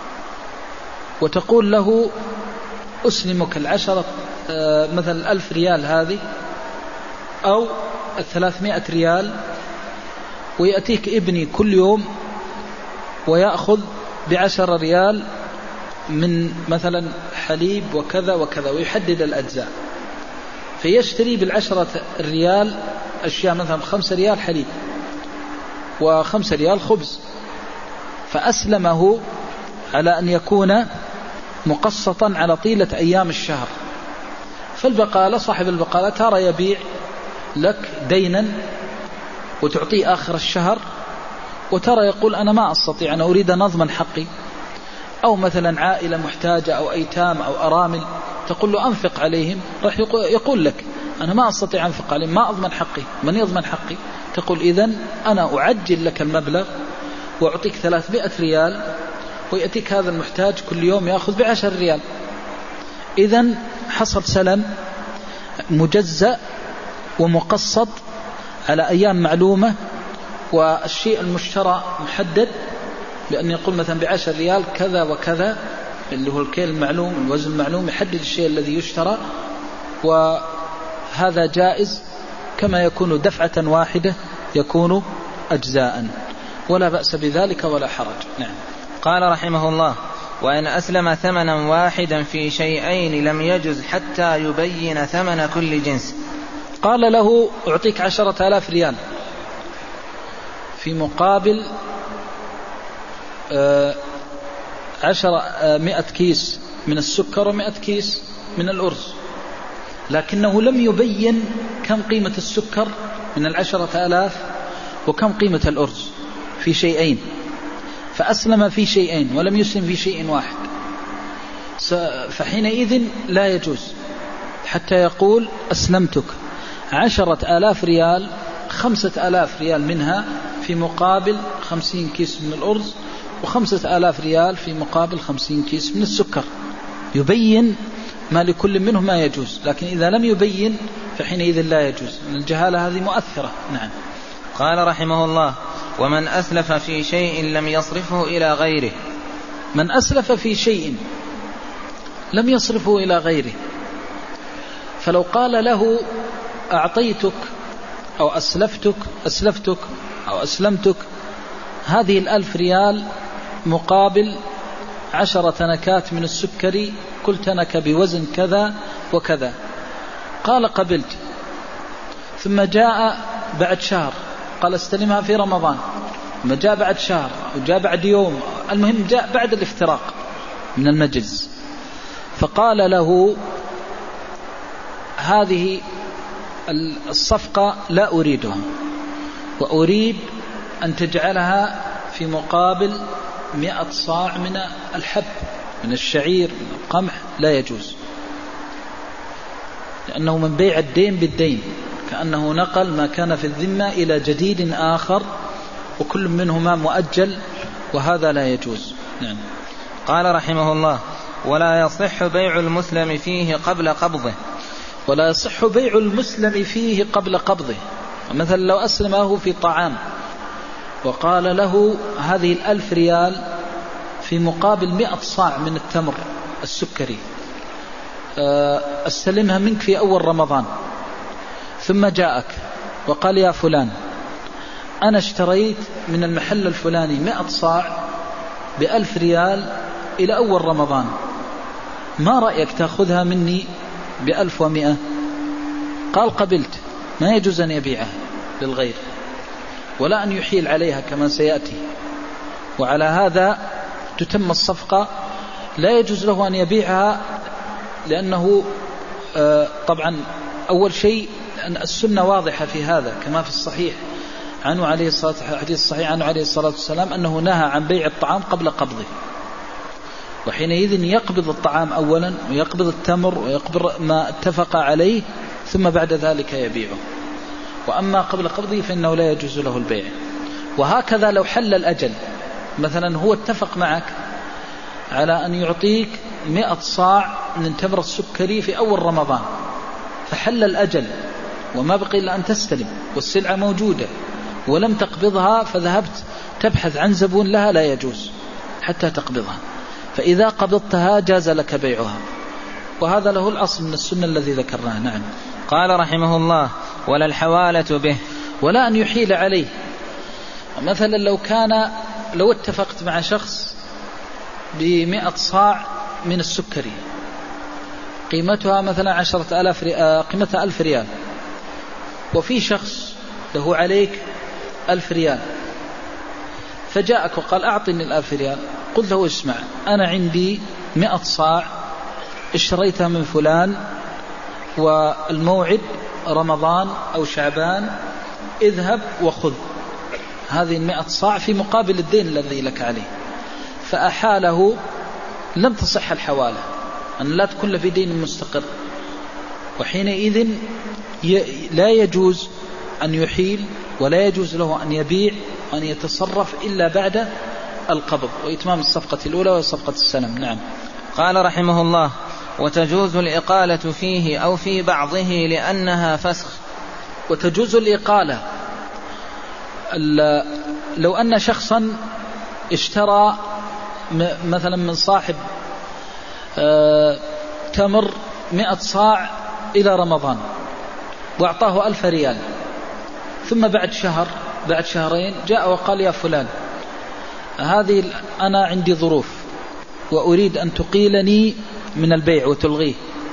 وتقول له: أسلمك العشرة مثلا الألف ريال هذه أو الثلاثمائة ريال، ويأتيك ابني كل يوم ويأخذ بعشر ريال من مثلا حليب وكذا وكذا، ويحدد الأجزاء، فيشتري بالعشرة الريال أشياء، مثلا خمسة ريال حليب وخمسة ريال خبز، فأسلمه على أن يكون مقسطا على طيلة أيام الشهر. فالبقالة صاحب البقالة ترى يبيع لك دينا وتعطيه آخر الشهر، وترى يقول: أنا ما أستطيع، أنا أريد أن أضمن حقي. أو مثلا عائلة محتاجة أو أيتام أو أرامل، تقول له: أنفق عليهم، راح يقول لك: أنا ما أستطيع أنفق عليهم، ما أضمن حقي، من يضمن حقي؟ تقول: إذن أنا أعجل لك المبلغ وأعطيك ثلاثمائة ريال، ويأتيك هذا المحتاج كل يوم يأخذ بعشر ريال. إذن حصل سلم مجزأ ومقسط على أيام معلومة، والشيء المشترى محدد بأن يقول مثلا بعشر ريال كذا وكذا، اللي هو الكيل المعلوم، الوزن المعلوم، يحدد الشيء الذي يشترى، وهذا جائز كما يكون دفعة واحدة يكون أجزاء، ولا بأس بذلك ولا حرج. نعم. قال رحمه الله: وإن أسلم ثمنا واحدا في شيئين لم يجز حتى يبين ثمن كل جنس. قال له: أعطيك عشرة آلاف ريال في مقابل آه عشر آه مئة كيس من السكر ومئة كيس من الأرز، لكنه لم يبين كم قيمة السكر من العشرة آلاف وكم قيمة الأرز في شيئين، فأسلم في شيئين ولم يسلم في شيء واحد، فحينئذ لا يجوز حتى يقول: أسلمتك عشرة آلاف ريال، خمسة آلاف ريال منها في مقابل خمسين كيس من الأرز، وخمسة آلاف ريال في مقابل خمسين كيس من السكر، يبين ما لكل منهم ما يجوز. لكن إذا لم يبين فحينئذ لا يجوز، الجهالة هذه مؤثرة. نعم. قال رحمه الله: ومن أسلف في شيء لم يصرفه إلى غيره. من أسلف في شيء لم يصرفه إلى غيره، فلو قال له: أعطيتك أو أسلفتك أسلفتك أو أسلمتك هذه الألف ريال مقابل عشرة تنكات من السكري، كل تنكة بوزن كذا وكذا، قال: قبلت. ثم جاء بعد شهر قال: استلمها في رمضان، ثم جاء بعد شهر وجاء بعد يوم، المهم جاء بعد الافتراق من المجلس، فقال له: هذه الصفقة لا أريدها، وأريد أن تجعلها في مقابل مئة صاع من الحب، من الشعير، من القمح، لا يجوز، لأنه من بيع الدين بالدين، كأنه نقل ما كان في الذمة إلى جديد آخر، وكل منهما مؤجل، وهذا لا يجوز. نعم. قال رحمه الله: ولا يصح بيع المسلم فيه قبل قبضه. ولا يصح بيع المسلم فيه قبل قبضه. مثلا لو أسلمه في طعام وقال له: هذه الألف ريال في مقابل مئة صاع من التمر السكري، أستلمها منك في أول رمضان، ثم جاءك وقال: يا فلان، أنا اشتريت من المحل الفلاني مئة صاع بألف ريال إلى أول رمضان، ما رأيك تأخذها مني بألف ومئة؟ قال: قبلت. ما يجوز أن يبيعها للغير ولا أن يحيل عليها كما سيأتي، وعلى هذا تتم الصفقة. لا يجوز له أن يبيعها، لأنه طبعا أول شيء أن السنة واضحة في هذا كما في الصحيح عنه عليه الصلاة حديث صحيح عنه عليه الصلاة والسلام أنه نهى عن بيع الطعام قبل قبضه، وحينئذ يقبض الطعام أولا ويقبض التمر ويقبض ما اتفق عليه ثم بعد ذلك يبيعه، وأما قبل قبضه فإنه لا يجوز له البيع. وهكذا لو حل الأجل، مثلا هو اتفق معك على أن يعطيك مئة صاع من تمر السكري في أول رمضان، فحل الأجل وما بقي إلا أن تستلم والسلعة موجودة ولم تقبضها، فذهبت تبحث عن زبون لها، لا يجوز حتى تقبضها، فإذا قبضتها جاز لك بيعها. وهذا له الأصل من السنة الذي ذكرناه. نعم. قال رحمه الله: ولا الحوالة به، ولا أن يحيل عليه. مثلا لو كان لو اتفقت مع شخص بمئة صاع من السكري قيمتها مثلا عشرة آلاف قيمتها ألف ريال، وفي شخص له عليك ألف ريال، فجاءك وقال أعطني الألف ريال، قلت له اسمع أنا عندي مئة صاع اشتريتها من فلان والموعد رمضان أو شعبان، اذهب وخذ هذه المئة صاع في مقابل الدين الذي لك عليه، فأحاله، لم تصح الحوالة، أن لا تكون في دين مستقر، وحينئذ لا يجوز أن يحيل ولا يجوز له أن يبيع وأن يتصرف إلا بعد القبض وإتمام الصفقة الأولى وصفقة السلم. نعم. قال رحمه الله: وتجوز الإقالة فيه أو في بعضه لأنها فسخ. وتجوز الإقالة لو أن شخصا اشترى مثلا من صاحب تمر مئة صاع إلى رمضان وأعطاه ألف ريال، ثم بعد شهر بعد شهرين جاء وقال يا فلان هذه أنا عندي ظروف وأريد أن تقيلني من البيع وتلغيه،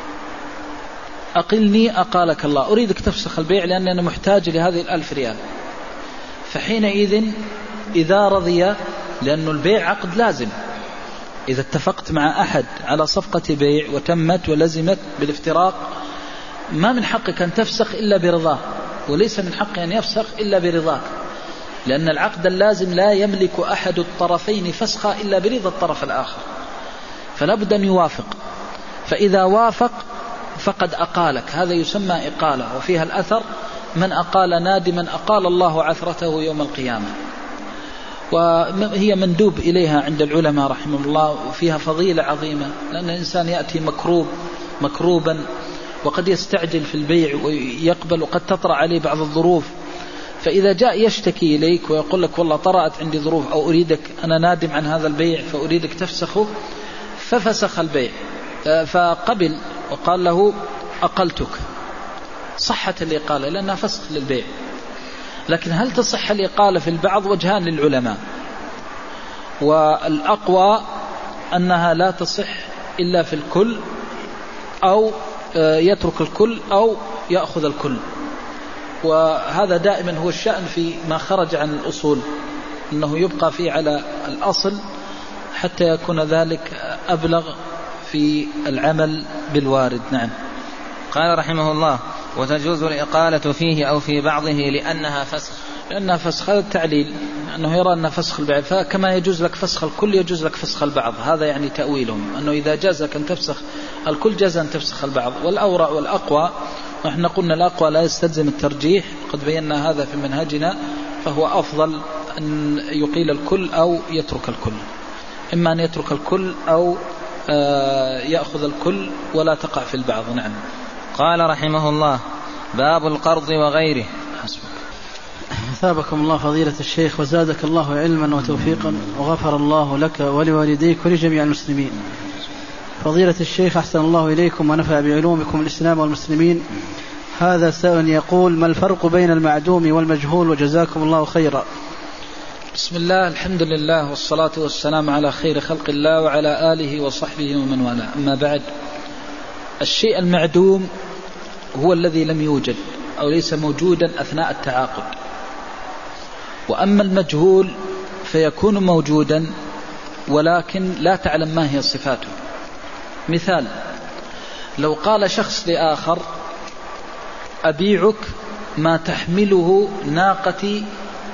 أقلني أقالك الله، أريدك تفسخ البيع لأني أنا محتاج لهذه الألف ريال. فحينئذ إذا رضي، لأن البيع عقد لازم، إذا اتفقت مع أحد على صفقة بيع وتمت ولزمت بالافتراق ما من حقك أن تفسخ إلا برضاه، وليس من حقه أن يفسخ إلا برضاك، لأن العقد اللازم لا يملك أحد الطرفين فسخه إلا برضا الطرف الآخر، فلا بد أن يوافق. فإذا وافق فقد أقالك، هذا يسمى إقالة، وفيها الأثر: من أقال نادما أقال الله عثرته يوم القيامة. وهي مندوب إليها عند العلماء رحمه الله، وفيها فضيلة عظيمة، لأن الإنسان يأتي مكروب مكروبا وقد يستعجل في البيع ويقبل، وقد تطرأ عليه بعض الظروف، فإذا جاء يشتكي إليك ويقول لك والله طرأت عندي ظروف أو أريدك أنا نادم عن هذا البيع فأريدك تفسخه، ففسخ البيع فقبل وقال له أقلتك، صحت الإقالة لأنها فسخ للبيع. لكن هل تصح الإقالة في البعض؟ وجهان للعلماء، والأقوى أنها لا تصح إلا في الكل، أو يترك الكل أو يأخذ الكل، وهذا دائما هو الشأن في ما خرج عن الأصول، أنه يبقى فيه على الأصل حتى يكون ذلك أبلغ في العمل بالوارد. نعم. قال رحمه الله: وتجوز الإقالة فيه أو في بعضه لأنها فسخ. لأنها فسخ، هذا التعليل، أنه يرى أنها فسخ البعض، فكما يجوز لك فسخ الكل يجوز لك فسخ البعض، هذا يعني تأويلهم، أنه إذا جاز لك أن تفسخ الكل جاز أن تفسخ البعض. والأورع والأقوى، ونحن قلنا الأقوى لا يستلزم الترجيح، قد بينا هذا في منهجنا، فهو أفضل أن يقيل الكل أو يترك الكل، إما أن يترك الكل أو يأخذ الكل ولا تقع في البعض. نعم. قال رحمه الله: باب القرض وغيره. حسبك. ثابكم الله فضيلة الشيخ وزادك الله علما وتوفيقا وغفر الله لك ولوالديك ولجميع المسلمين. فضيلة الشيخ أحسن الله إليكم ونفع بعلومكم الإسلام والمسلمين. هذا سائل يقول: ما الفرق بين المعدوم والمجهول؟ وجزاكم الله خيرا. بسم الله، الحمد لله، والصلاة والسلام على خير خلق الله وعلى آله وصحبه ومن والاه. أما بعد، الشيء المعدوم هو الذي لم يوجد أو ليس موجودا أثناء التعاقد، وأما المجهول فيكون موجودا ولكن لا تعلم ما هي صفاته. مثال: لو قال شخص لآخر: أبيعك ما تحمله ناقتي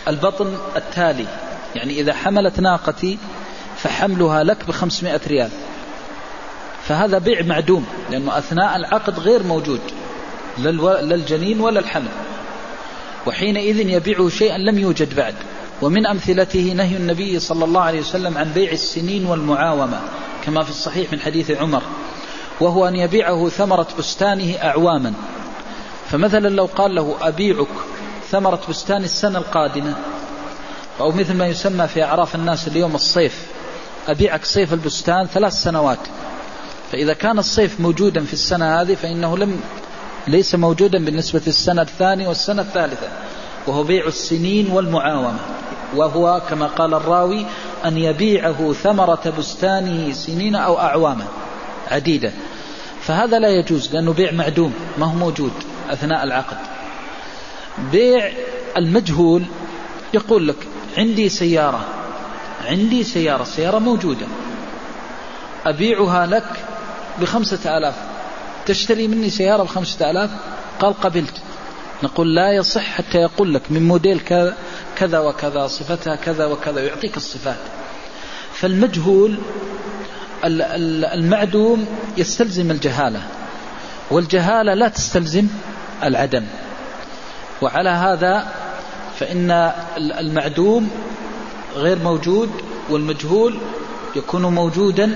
البطن التالي، يعني إذا حملت ناقتي فحملها لك بخمسمائة ريال، فهذا بيع معدوم، لأنه أثناء العقد غير موجود للجنين ولا الحمل، وحينئذ يبيعه شيئا لم يوجد بعد. ومن أمثلته نهي النبي صلى الله عليه وسلم عن بيع السنين والمعاومة كما في الصحيح من حديث عمر، وهو أن يبيعه ثمرة بستانه أعواما. فمثلا لو قال له أبيعك ثمرة بستان السنة القادمة، أو مثل ما يسمى في أعراف الناس اليوم الصيف، أبيعك صيف البستان ثلاث سنوات، فإذا كان الصيف موجودا في السنة هذه فإنه لم ليس موجودا بالنسبة للسنة الثانية والسنة الثالثة، وهو بيع السنين والمعاومة، وهو كما قال الراوي أن يبيعه ثمرة بستانه سنين أو أعواما عديدة، فهذا لا يجوز لأنه بيع معدوم ما هو موجود أثناء العقد. بيع المجهول يقول لك عندي سيارة عندي سيارة سيارة موجودة أبيعها لك بخمسة آلاف، تشتري مني سيارة بخمسة آلاف؟ قال قبلت. نقول لا يصح حتى يقول لك من موديل كذا وكذا، صفتها كذا وكذا، يعطيك الصفات. فالمجهول المعدوم يستلزم الجهالة، والجهالة لا تستلزم العدم، وعلى هذا فإن المعدوم غير موجود، والمجهول يكون موجودا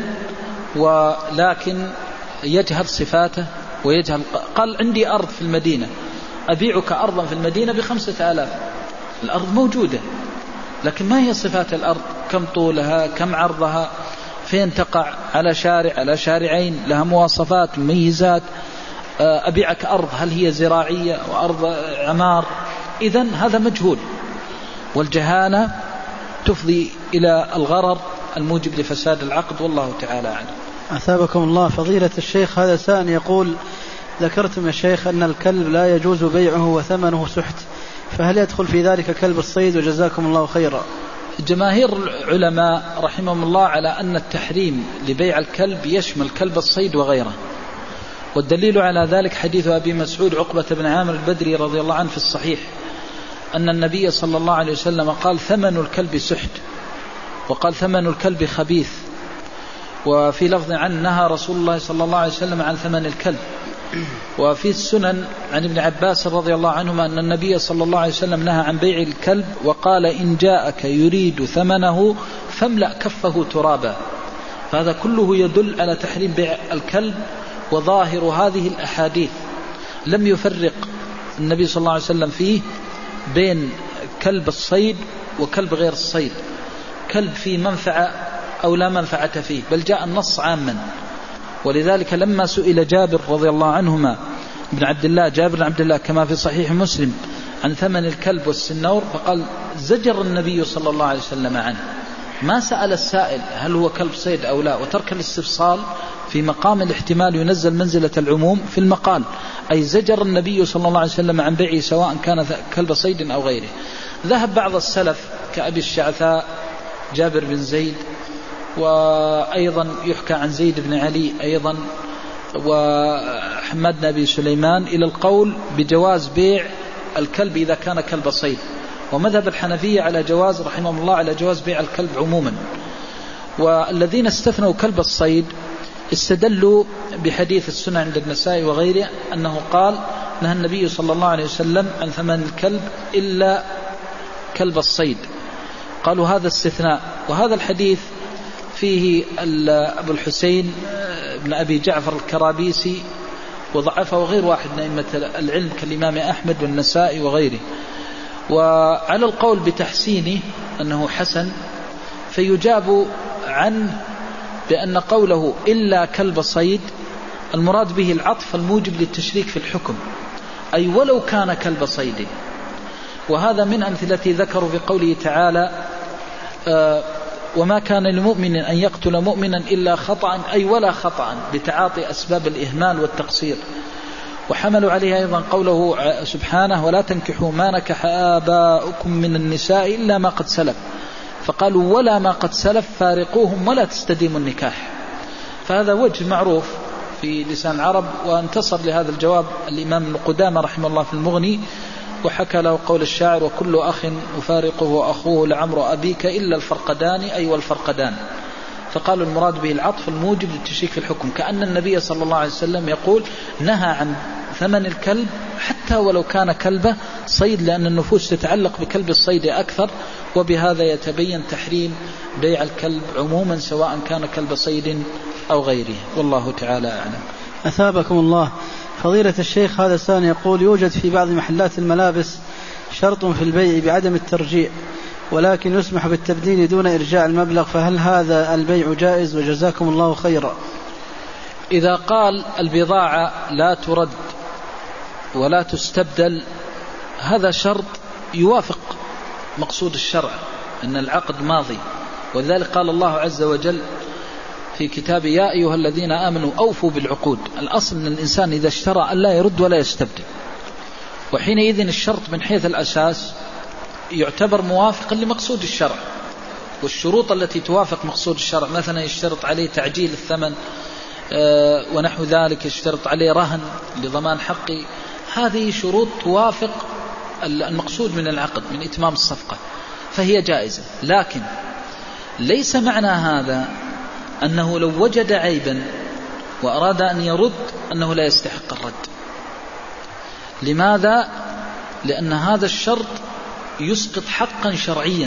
ولكن يجهل صفاته ويجهل. قال عندي أرض في المدينة أبيعك أرضا في المدينة بخمسة آلاف، الأرض موجودة لكن ما هي صفات الأرض؟ كم طولها، كم عرضها، فين تقع، على شارع، على شارعين، لها مواصفات مميزات. أبيعك أرض هل هي زراعية وأرض عمار؟ إذن هذا مجهول، والجهالة تفضي إلى الغرر الموجب لفساد العقد، والله تعالى أعلم. أثابكم الله فضيلة الشيخ. هذا سائل يقول: ذكرتم يا شيخ أن الكلب لا يجوز بيعه وثمنه سحت، فهل يدخل في ذلك كلب الصيد؟ وجزاكم الله خيرا. جماهير العلماء رحمهم الله على أن التحريم لبيع الكلب يشمل كلب الصيد وغيره، والدليل على ذلك حديث أبي مسعود عقبة بن عامر البدري رضي الله عنه في الصحيح أن النبي صلى الله عليه وسلم قال: ثمن الكلب سحت، وقال: ثمن الكلب خبيث. وفي لفظ عن نهى رسول الله صلى الله عليه وسلم عن ثمن الكلب. وفي السنن عن ابن عباس رضي الله عنهما أن النبي صلى الله عليه وسلم نهى عن بيع الكلب وقال: إن جاءك يريد ثمنه فاملأ كفه ترابا. فهذا كله يدل على تحريم بيع الكلب. وظاهر هذه الأحاديث لم يفرق النبي صلى الله عليه وسلم فيه بين كلب الصيد وكلب غير الصيد، كلب فيه منفعة أو لا منفعة فيه، بل جاء النص عاما. ولذلك لما سئل جابر رضي الله عنهما بن عبد الله جابر بن عبد الله كما في صحيح مسلم عن ثمن الكلب والسنور، فقال: زجر النبي صلى الله عليه وسلم عنه، ما سأل السائل هل هو كلب صيد أو لا، وترك الاستفصال في مقام الاحتمال ينزل منزلة العموم في المقال، أي زجر النبي صلى الله عليه وسلم عن بيعه سواء كان كلب صيد أو غيره. ذهب بعض السلف كأبي الشعثاء جابر بن زيد، وأيضا يحكى عن زيد بن علي أيضا وحماد بن أبي سليمان إلى القول بجواز بيع الكلب إذا كان كلب صيد، ومذهب الحنفية على جواز رحمه الله على جواز بيع الكلب عموما. والذين استثنوا كلب الصيد استدلوا بحديث السنة عند النسائي وغيره أنه قال: نهى النبي صلى الله عليه وسلم عن ثمن الكلب إلا كلب الصيد. قالوا هذا استثناء. وهذا الحديث فيه أبو الحسين بن أبي جعفر الكرابيسي وضعفه غير واحد من أئمة العلم كالإمام أحمد والنسائي وغيره. وعلى القول بتحسينه أنه حسن، فيجاب عنه بأن قوله إلا كلب صيد المراد به العطف الموجب للتشريك في الحكم، أي ولو كان كلب صيد. وهذا من أمثلة ذكروا في قوله تعالى: آه وما كان لمؤمن أن يقتل مؤمنا إلا خطأ، أي ولا خطأ، بتعاطي أسباب الإهمال والتقصير. وحملوا عليه أيضا قوله سبحانه: ولا تنكحوا ما نكح آباؤكم من النساء إلا ما قد سلف، فقالوا ولا ما قد سلف فارقوهم ولا تستديموا النكاح. فهذا وجه معروف في لسان العرب. وانتصر لهذا الجواب الإمام ابن قدامة رحمه الله في المغني وحكى له قول الشاعر: وكل أخ أفارقه أخوه لعمر أبيك إلا الفرقدان، أي والفرقدان. فقالوا المراد به العطف الموجب للتشريك في الحكم، كأن النبي صلى الله عليه وسلم يقول: نهى عن ثمن الكلب حتى ولو كان كلبه صيد، لأن النفوس تتعلق بكلب الصيد أكثر، وبهذا يتبين تحريم بيع الكلب عموما سواء كان كلب صيد أو غيره، والله تعالى أعلم. أثابكم الله. فضيلة الشيخ، هذا السائل يقول: يوجد في بعض محلات الملابس شرط في البيع بعدم الترجيع، ولكن يسمح بالتبديل دون إرجاع المبلغ، فهل هذا البيع جائز؟ وجزاكم الله خيرا. إذا قال البضاعة لا ترد ولا تستبدل، هذا شرط يوافق مقصود الشرع أن العقد ماضي، ولذلك قال الله عز وجل في كتابه: يا أيها الذين آمنوا أوفوا بالعقود. الأصل أن الإنسان إذا اشترى أن لا يرد ولا يستبدل، وحينئذ الشرط من حيث الأساس يعتبر موافقا لمقصود الشرع. والشروط التي توافق مقصود الشرع، مثلا يشترط عليه تعجيل الثمن ونحو ذلك، يشترط عليه رهن لضمان حقي، هذه شروط توافق المقصود من العقد من إتمام الصفقة، فهي جائزة. لكن ليس معنى هذا أنه لو وجد عيبا وأراد أن يرد أنه لا يستحق الرد. لماذا؟ لأن هذا الشرط يسقط حقا شرعيا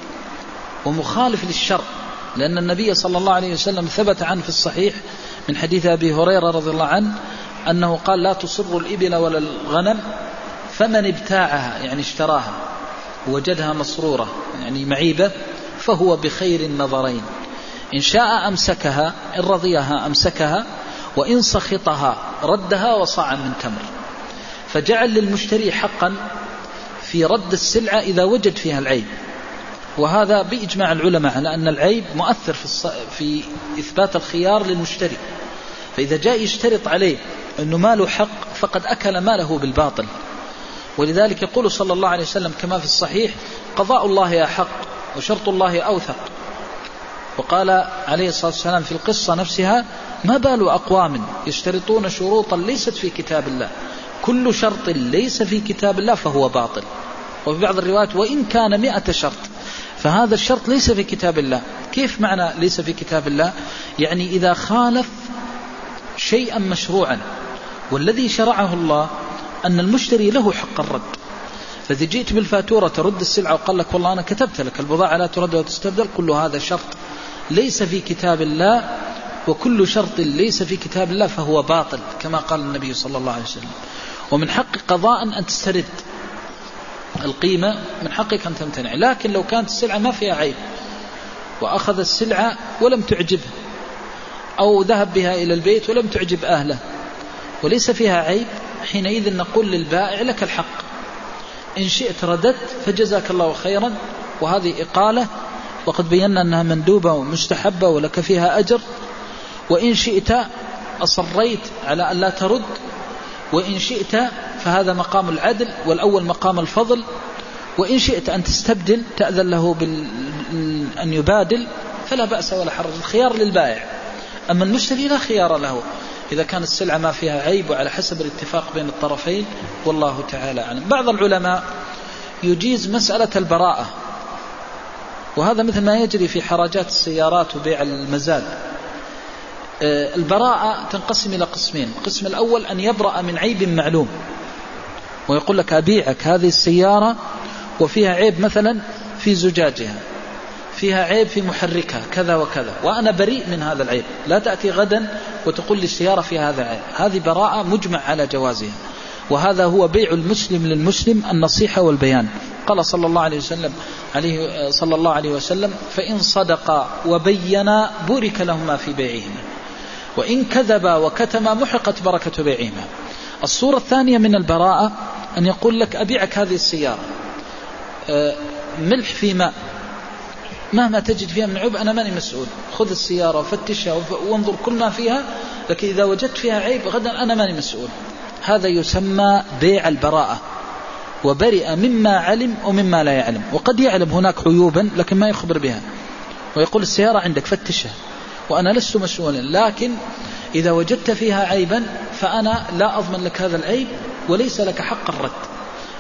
ومخالف للشرع، لأن النبي صلى الله عليه وسلم ثبت عنه في الصحيح من حديث أبي هريرة رضي الله عنه أنه قال: لا تصر الإبل ولا الغنم، فمن ابتاعها يعني اشتراها وجدها مسرورة يعني معيبة فهو بخير النظرين، إن شاء أمسكها، إن رضيها أمسكها، وإن سخطها ردها وصاعا من تمر. فجعل للمشتري حقا في رد السلعة إذا وجد فيها العيب، وهذا بإجماع العلماء على أن العيب مؤثر في, الص... في إثبات الخيار للمشتري. فإذا جاء يشترط عليه أنه ماله حق فقد أكل ماله بالباطل. ولذلك يقول صلى الله عليه وسلم كما في الصحيح: قضاء الله أحق وشرط الله أوثق. وقال عليه الصلاة والسلام في القصة نفسها: ما بال أقوام يشترطون شروطا ليست في كتاب الله، كل شرط ليس في كتاب الله فهو باطل. وفي بعض الروايات: وإن كان مئة شرط. فهذا الشرط ليس في كتاب الله. كيف معنى ليس في كتاب الله؟ يعني إذا خالف شيئا مشروعا، والذي شرعه الله أن المشتري له حق الرد. فإذا جئت بالفاتورة ترد السلعة وقال لك: والله أنا كتبت لك البضاعة لا ترد وتستبدل، كل هذا شرط ليس في كتاب الله، وكل شرط ليس في كتاب الله فهو باطل كما قال النبي صلى الله عليه وسلم. ومن حق قضاء أن تسترد القيمة، من حقك أن تمتنع. لكن لو كانت السلعة ما فيها عيب وأخذ السلعة ولم تعجبه، أو ذهب بها إلى البيت ولم تعجب أهله وليس فيها عيب، حينئذ نقول للبائع: لك الحق، إن شئت رددت فجزاك الله خيرا، وهذه إقالة، وقد بينا أنها مندوبة ومستحبة ولك فيها أجر. وإن شئت أصريت على أن لا ترد، وإن شئت فهذا مقام العدل، والأول مقام الفضل. وإن شئت أن تستبدل تأذن له بال... أن يبادل، فلا بأس ولا حرج، الخيار للبائع. أما المشتري لا خيار له إذا كان السلعة ما فيها عيب وعلى حسب الاتفاق بين الطرفين، والله تعالى أعلم. بعض العلماء يجيز مسألة البراءة، وهذا مثل ما يجري في حراجات السيارات وبيع المزاد. البراءة تنقسم إلى قسمين: القسم الأول أن يبرأ من عيب معلوم، ويقول لك: أبيعك هذه السيارة وفيها عيب مثلا في زجاجها، فيها عيب في محركها كذا وكذا، وأنا بريء من هذا العيب، لا تأتي غدا وتقول لي السيارة فيها هذا عيب. هذه براءة مجمع على جوازها، وهذا هو بيع المسلم للمسلم، النصيحة والبيان. قال صلى الله عليه وسلم عليه صلى الله عليه وسلم: فإن صدقا وبينا بورك لهما في بيعهما، وإن كذبا وكتما محقت بركة بيعهما. الصورة الثانية من البراءة أن يقول لك: أبيعك هذه السيارة ملح في ماء، مهما تجد فيها من عيب أنا ماني مسؤول، خذ السيارة وفتشها وانظر كل ما فيها، لكن إذا وجدت فيها عيب غدا أنا ماني مسؤول. هذا يسمى بيع البراءة، وبرئ مما علم ومما لا يعلم. وقد يعلم هناك عيوبا لكن ما يخبر بها، ويقول: السيارة عندك فتشها وأنا لست مسؤولا، لكن إذا وجدت فيها عيبا فأنا لا أضمن لك هذا العيب وليس لك حق الرد.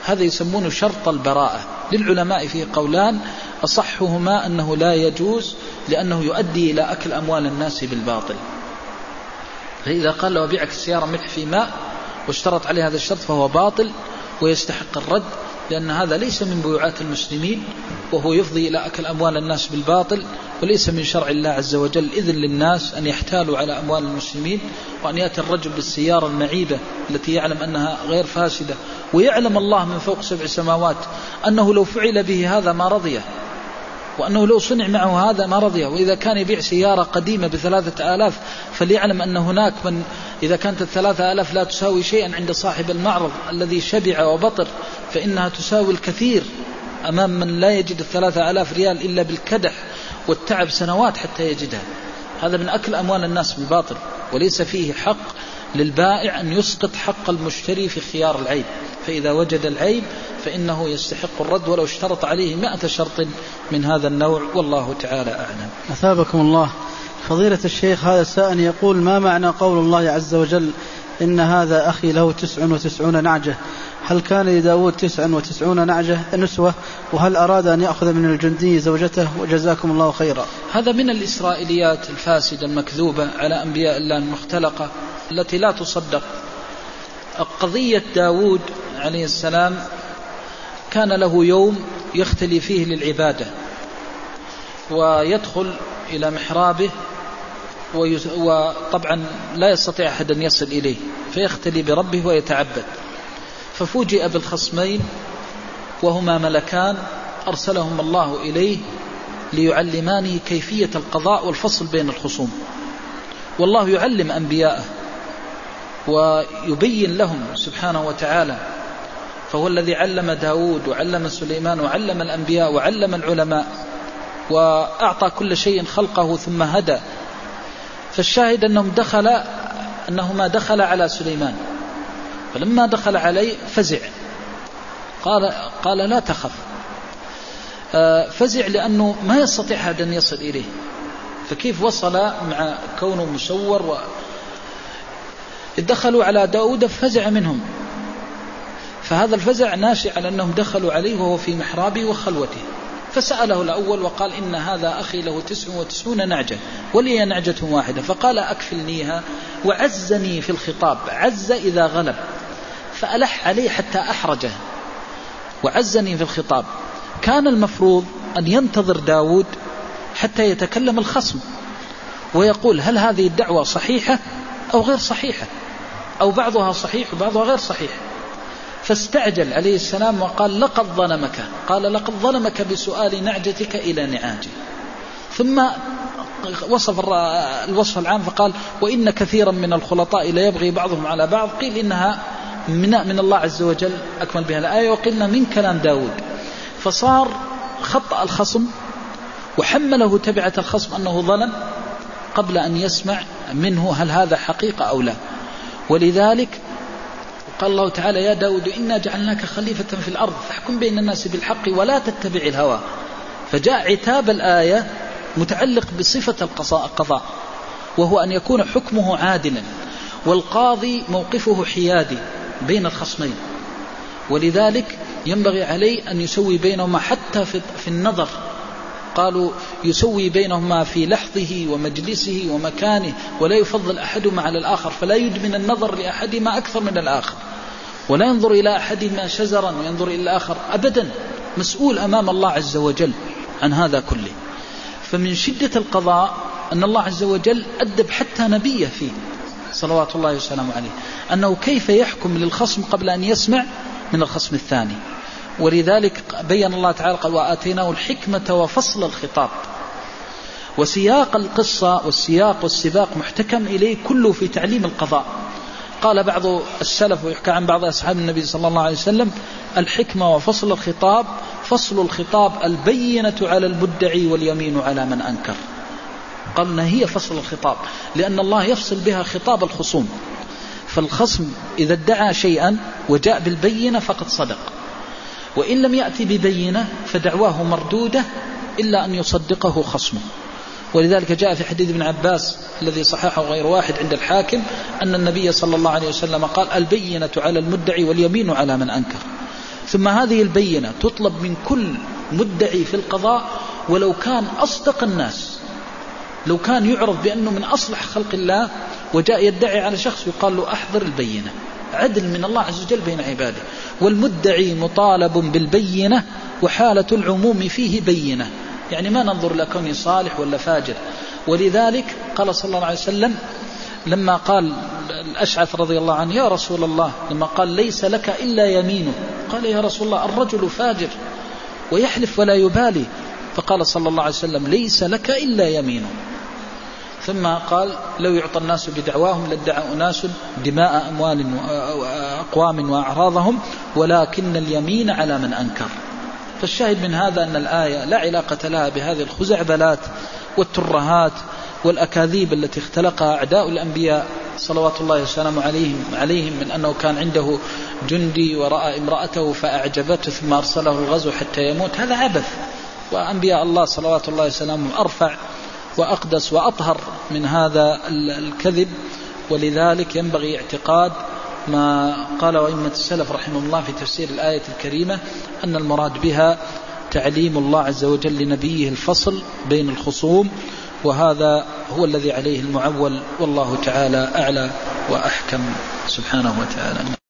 هذا يسمونه شرط البراءة. للعلماء فيه قولان، أصحهما أنه لا يجوز لأنه يؤدي إلى أكل أموال الناس بالباطل. فإذا قال لو أبيعك السيارة ملح في ماء واشترط عليه هذا الشرط فهو باطل ويستحق الرد، لأن هذا ليس من بيوعات المسلمين وهو يفضي إلى أكل أموال الناس بالباطل، وليس من شرع الله عز وجل إذن للناس أن يحتالوا على أموال المسلمين، وأن يأتي الرجل بالسيارة المعيبة التي يعلم أنها غير فاسدة، ويعلم الله من فوق سبع سماوات أنه لو فعل به هذا ما رضيه، وأنه لو صنع معه هذا ما رضيه. وإذا كان يبيع سيارة قديمة بثلاثة آلاف فليعلم أن هناك من إذا كانت الثلاثة آلاف لا تساوي شيئا عند صاحب المعرض الذي شبع وبطر، فإنها تساوي الكثير أمام من لا يجد الثلاثة آلاف ريال إلا بالكدح والتعب سنوات حتى يجدها. هذا من أكل أموال الناس بالباطل، وليس فيه حق للبائع أن يسقط حق المشتري في خيار العيب، فإذا وجد العيب فإنه يستحق الرد ولو اشترط عليه مئة شرط من هذا النوع، والله تعالى أعلم. أثابكم الله. فضيلة الشيخ، هذا السائل يقول: ما معنى قول الله عز وجل إن هذا أخي له تسع وتسعون نعجة؟ هل كان لداود تسع وتسعون نعجة نسوة؟ وهل أراد أن يأخذ من الجندي زوجته؟ وجزاكم الله خيرا. هذا من الإسرائيليات الفاسدة المكذوبة على أنبياء الله المختلقة التي لا تصدق. قضية داود عليه السلام كان له يوم يختلي فيه للعبادة، ويدخل إلى محرابه وطبعا لا يستطيع أحد أن يصل إليه، فيختلي بربه ويتعبد. ففوجئ بالخصمين وهما ملكان أرسلهم الله إليه ليعلمانه كيفية القضاء والفصل بين الخصوم. والله يعلم أنبياءه ويبين لهم سبحانه وتعالى، فهو الذي علم داود وعلم سليمان وعلم الأنبياء وعلم العلماء وأعطى كل شيء خلقه ثم هدى. فالشاهد أنهم دخل أنهما دخل على سليمان، فلما دخل عليه فزع، قال, قال لا تخف. فزع لأنه ما يستطيع أحد أن يصل إليه، فكيف وصل مع كونه مسور و... دخلوا على داود ففزع منهم. فهذا الفزع ناشئ على أنهم دخلوا عليه وهو في محرابه وخلوته. فسأله الأول وقال: إن هذا أخي له تسع وتسعون نعجة ولي نعجة واحدة. فقال: أكفلنيها. وعزني في الخطاب، عز إذا غلب، فألح عليه حتى أحرجه، وعزني في الخطاب. كان المفروض أن ينتظر داود حتى يتكلم الخصم ويقول هل هذه الدعوة صحيحة أو غير صحيحة، أو بعضها صحيح وبعضها غير صحيح. فاستعجل عليه السلام وقال: لقد ظلمك. قال: لقد ظلمك بسؤال نعجتك إلى نعاجه. ثم وصف الوصف العام فقال: وإن كثيرا من الخلطاء لا يبغي بعضهم على بعض. قيل إنها من, من الله عز وجل أكمل بها الآية، وقلنا من كلام داود. فصار خطأ الخصم وحمله تبعة الخصم أنه ظلم قبل أن يسمع منه هل هذا حقيقة أو لا. ولذلك قال الله تعالى: يا داود إنا جعلناك خليفة في الأرض فاحكم بين الناس بالحق ولا تتبع الهوى. فجاء عتاب الآية متعلق بصفة القضاء، وهو أن يكون حكمه عادلا، والقاضي موقفه حيادي بين الخصمين، ولذلك ينبغي عليه أن يسوي بينهما حتى في النظر. قالوا يسوي بينهما في لحظه ومجلسه ومكانه، ولا يفضل أحدهما على الآخر، فلا يدمن النظر لأحدهما أكثر من الآخر، ولا ينظر إلى أحدهما شزرا وينظر إلى الآخر أبدا، مسؤول أمام الله عز وجل عن هذا كله. فمن شدة القضاء أن الله عز وجل أدب حتى نبيه فيه صلوات الله وسلامه عليه، أنه كيف يحكم للخصم قبل أن يسمع من الخصم الثاني. ولذلك بين الله تعالى قال: وآتيناه الحكمة وفصل الخطاب. وسياق القصة والسياق والسباق محتكم إليه كله في تعليم القضاء. قال بعض السلف ويحكى عن بعض أصحاب النبي صلى الله عليه وسلم: الحكمة وفصل الخطاب، فصل الخطاب البينة على المدعي واليمين على من أنكر. قالنا هي فصل الخطاب، لأن الله يفصل بها خطاب الخصوم. فالخصم إذا ادعى شيئا وجاء بالبينة فقد صدق، وإن لم يأتي ببينة فدعواه مردودة إلا أن يصدقه خصمه. ولذلك جاء في حديث ابن عباس الذي صححه غير واحد عند الحاكم أن النبي صلى الله عليه وسلم قال: البينة على المدعي واليمين على من أنكر. ثم هذه البينة تطلب من كل مدعي في القضاء ولو كان أصدق الناس، لو كان يعرف بأنه من أصلح خلق الله وجاء يدعي على شخص يقال له أحضر البينة، عدل من الله عز وجل بين عباده. والمدعي مطالب بالبينة وحالة العموم فيه بينة، يعني ما ننظر لكونه صالح ولا فاجر. ولذلك قال صلى الله عليه وسلم لما قال الأشعث رضي الله عنه يا رسول الله، لما قال ليس لك إلا يمينه، قال يا رسول الله الرجل فاجر ويحلف ولا يبالي، فقال صلى الله عليه وسلم ليس لك إلا يمينه. ثم قال لو يعطى الناس بدعواهم لادعى أناس دماء أموال وأقوام وأعراضهم ولكن اليمين على من أنكر. فالشاهد من هذا أن الآية لا علاقة لها بهذه الخزعبلات والترهات والأكاذيب التي اختلقها أعداء الأنبياء صلوات الله وسلامه عليهم عليهم من أنه كان عنده جندي ورأى امرأته فأعجبته ثم أرسله الغزو حتى يموت. هذا عبث، وأنبياء الله صلوات الله وسلامه أرفع وأقدس وأطهر من هذا الكذب. ولذلك ينبغي اعتقاد ما قال أئمة السلف رحمه الله في تفسير الآية الكريمة أن المراد بها تعليم الله عز وجل لنبيه الفصل بين الخصوم، وهذا هو الذي عليه المعول، والله تعالى أعلى وأحكم سبحانه وتعالى.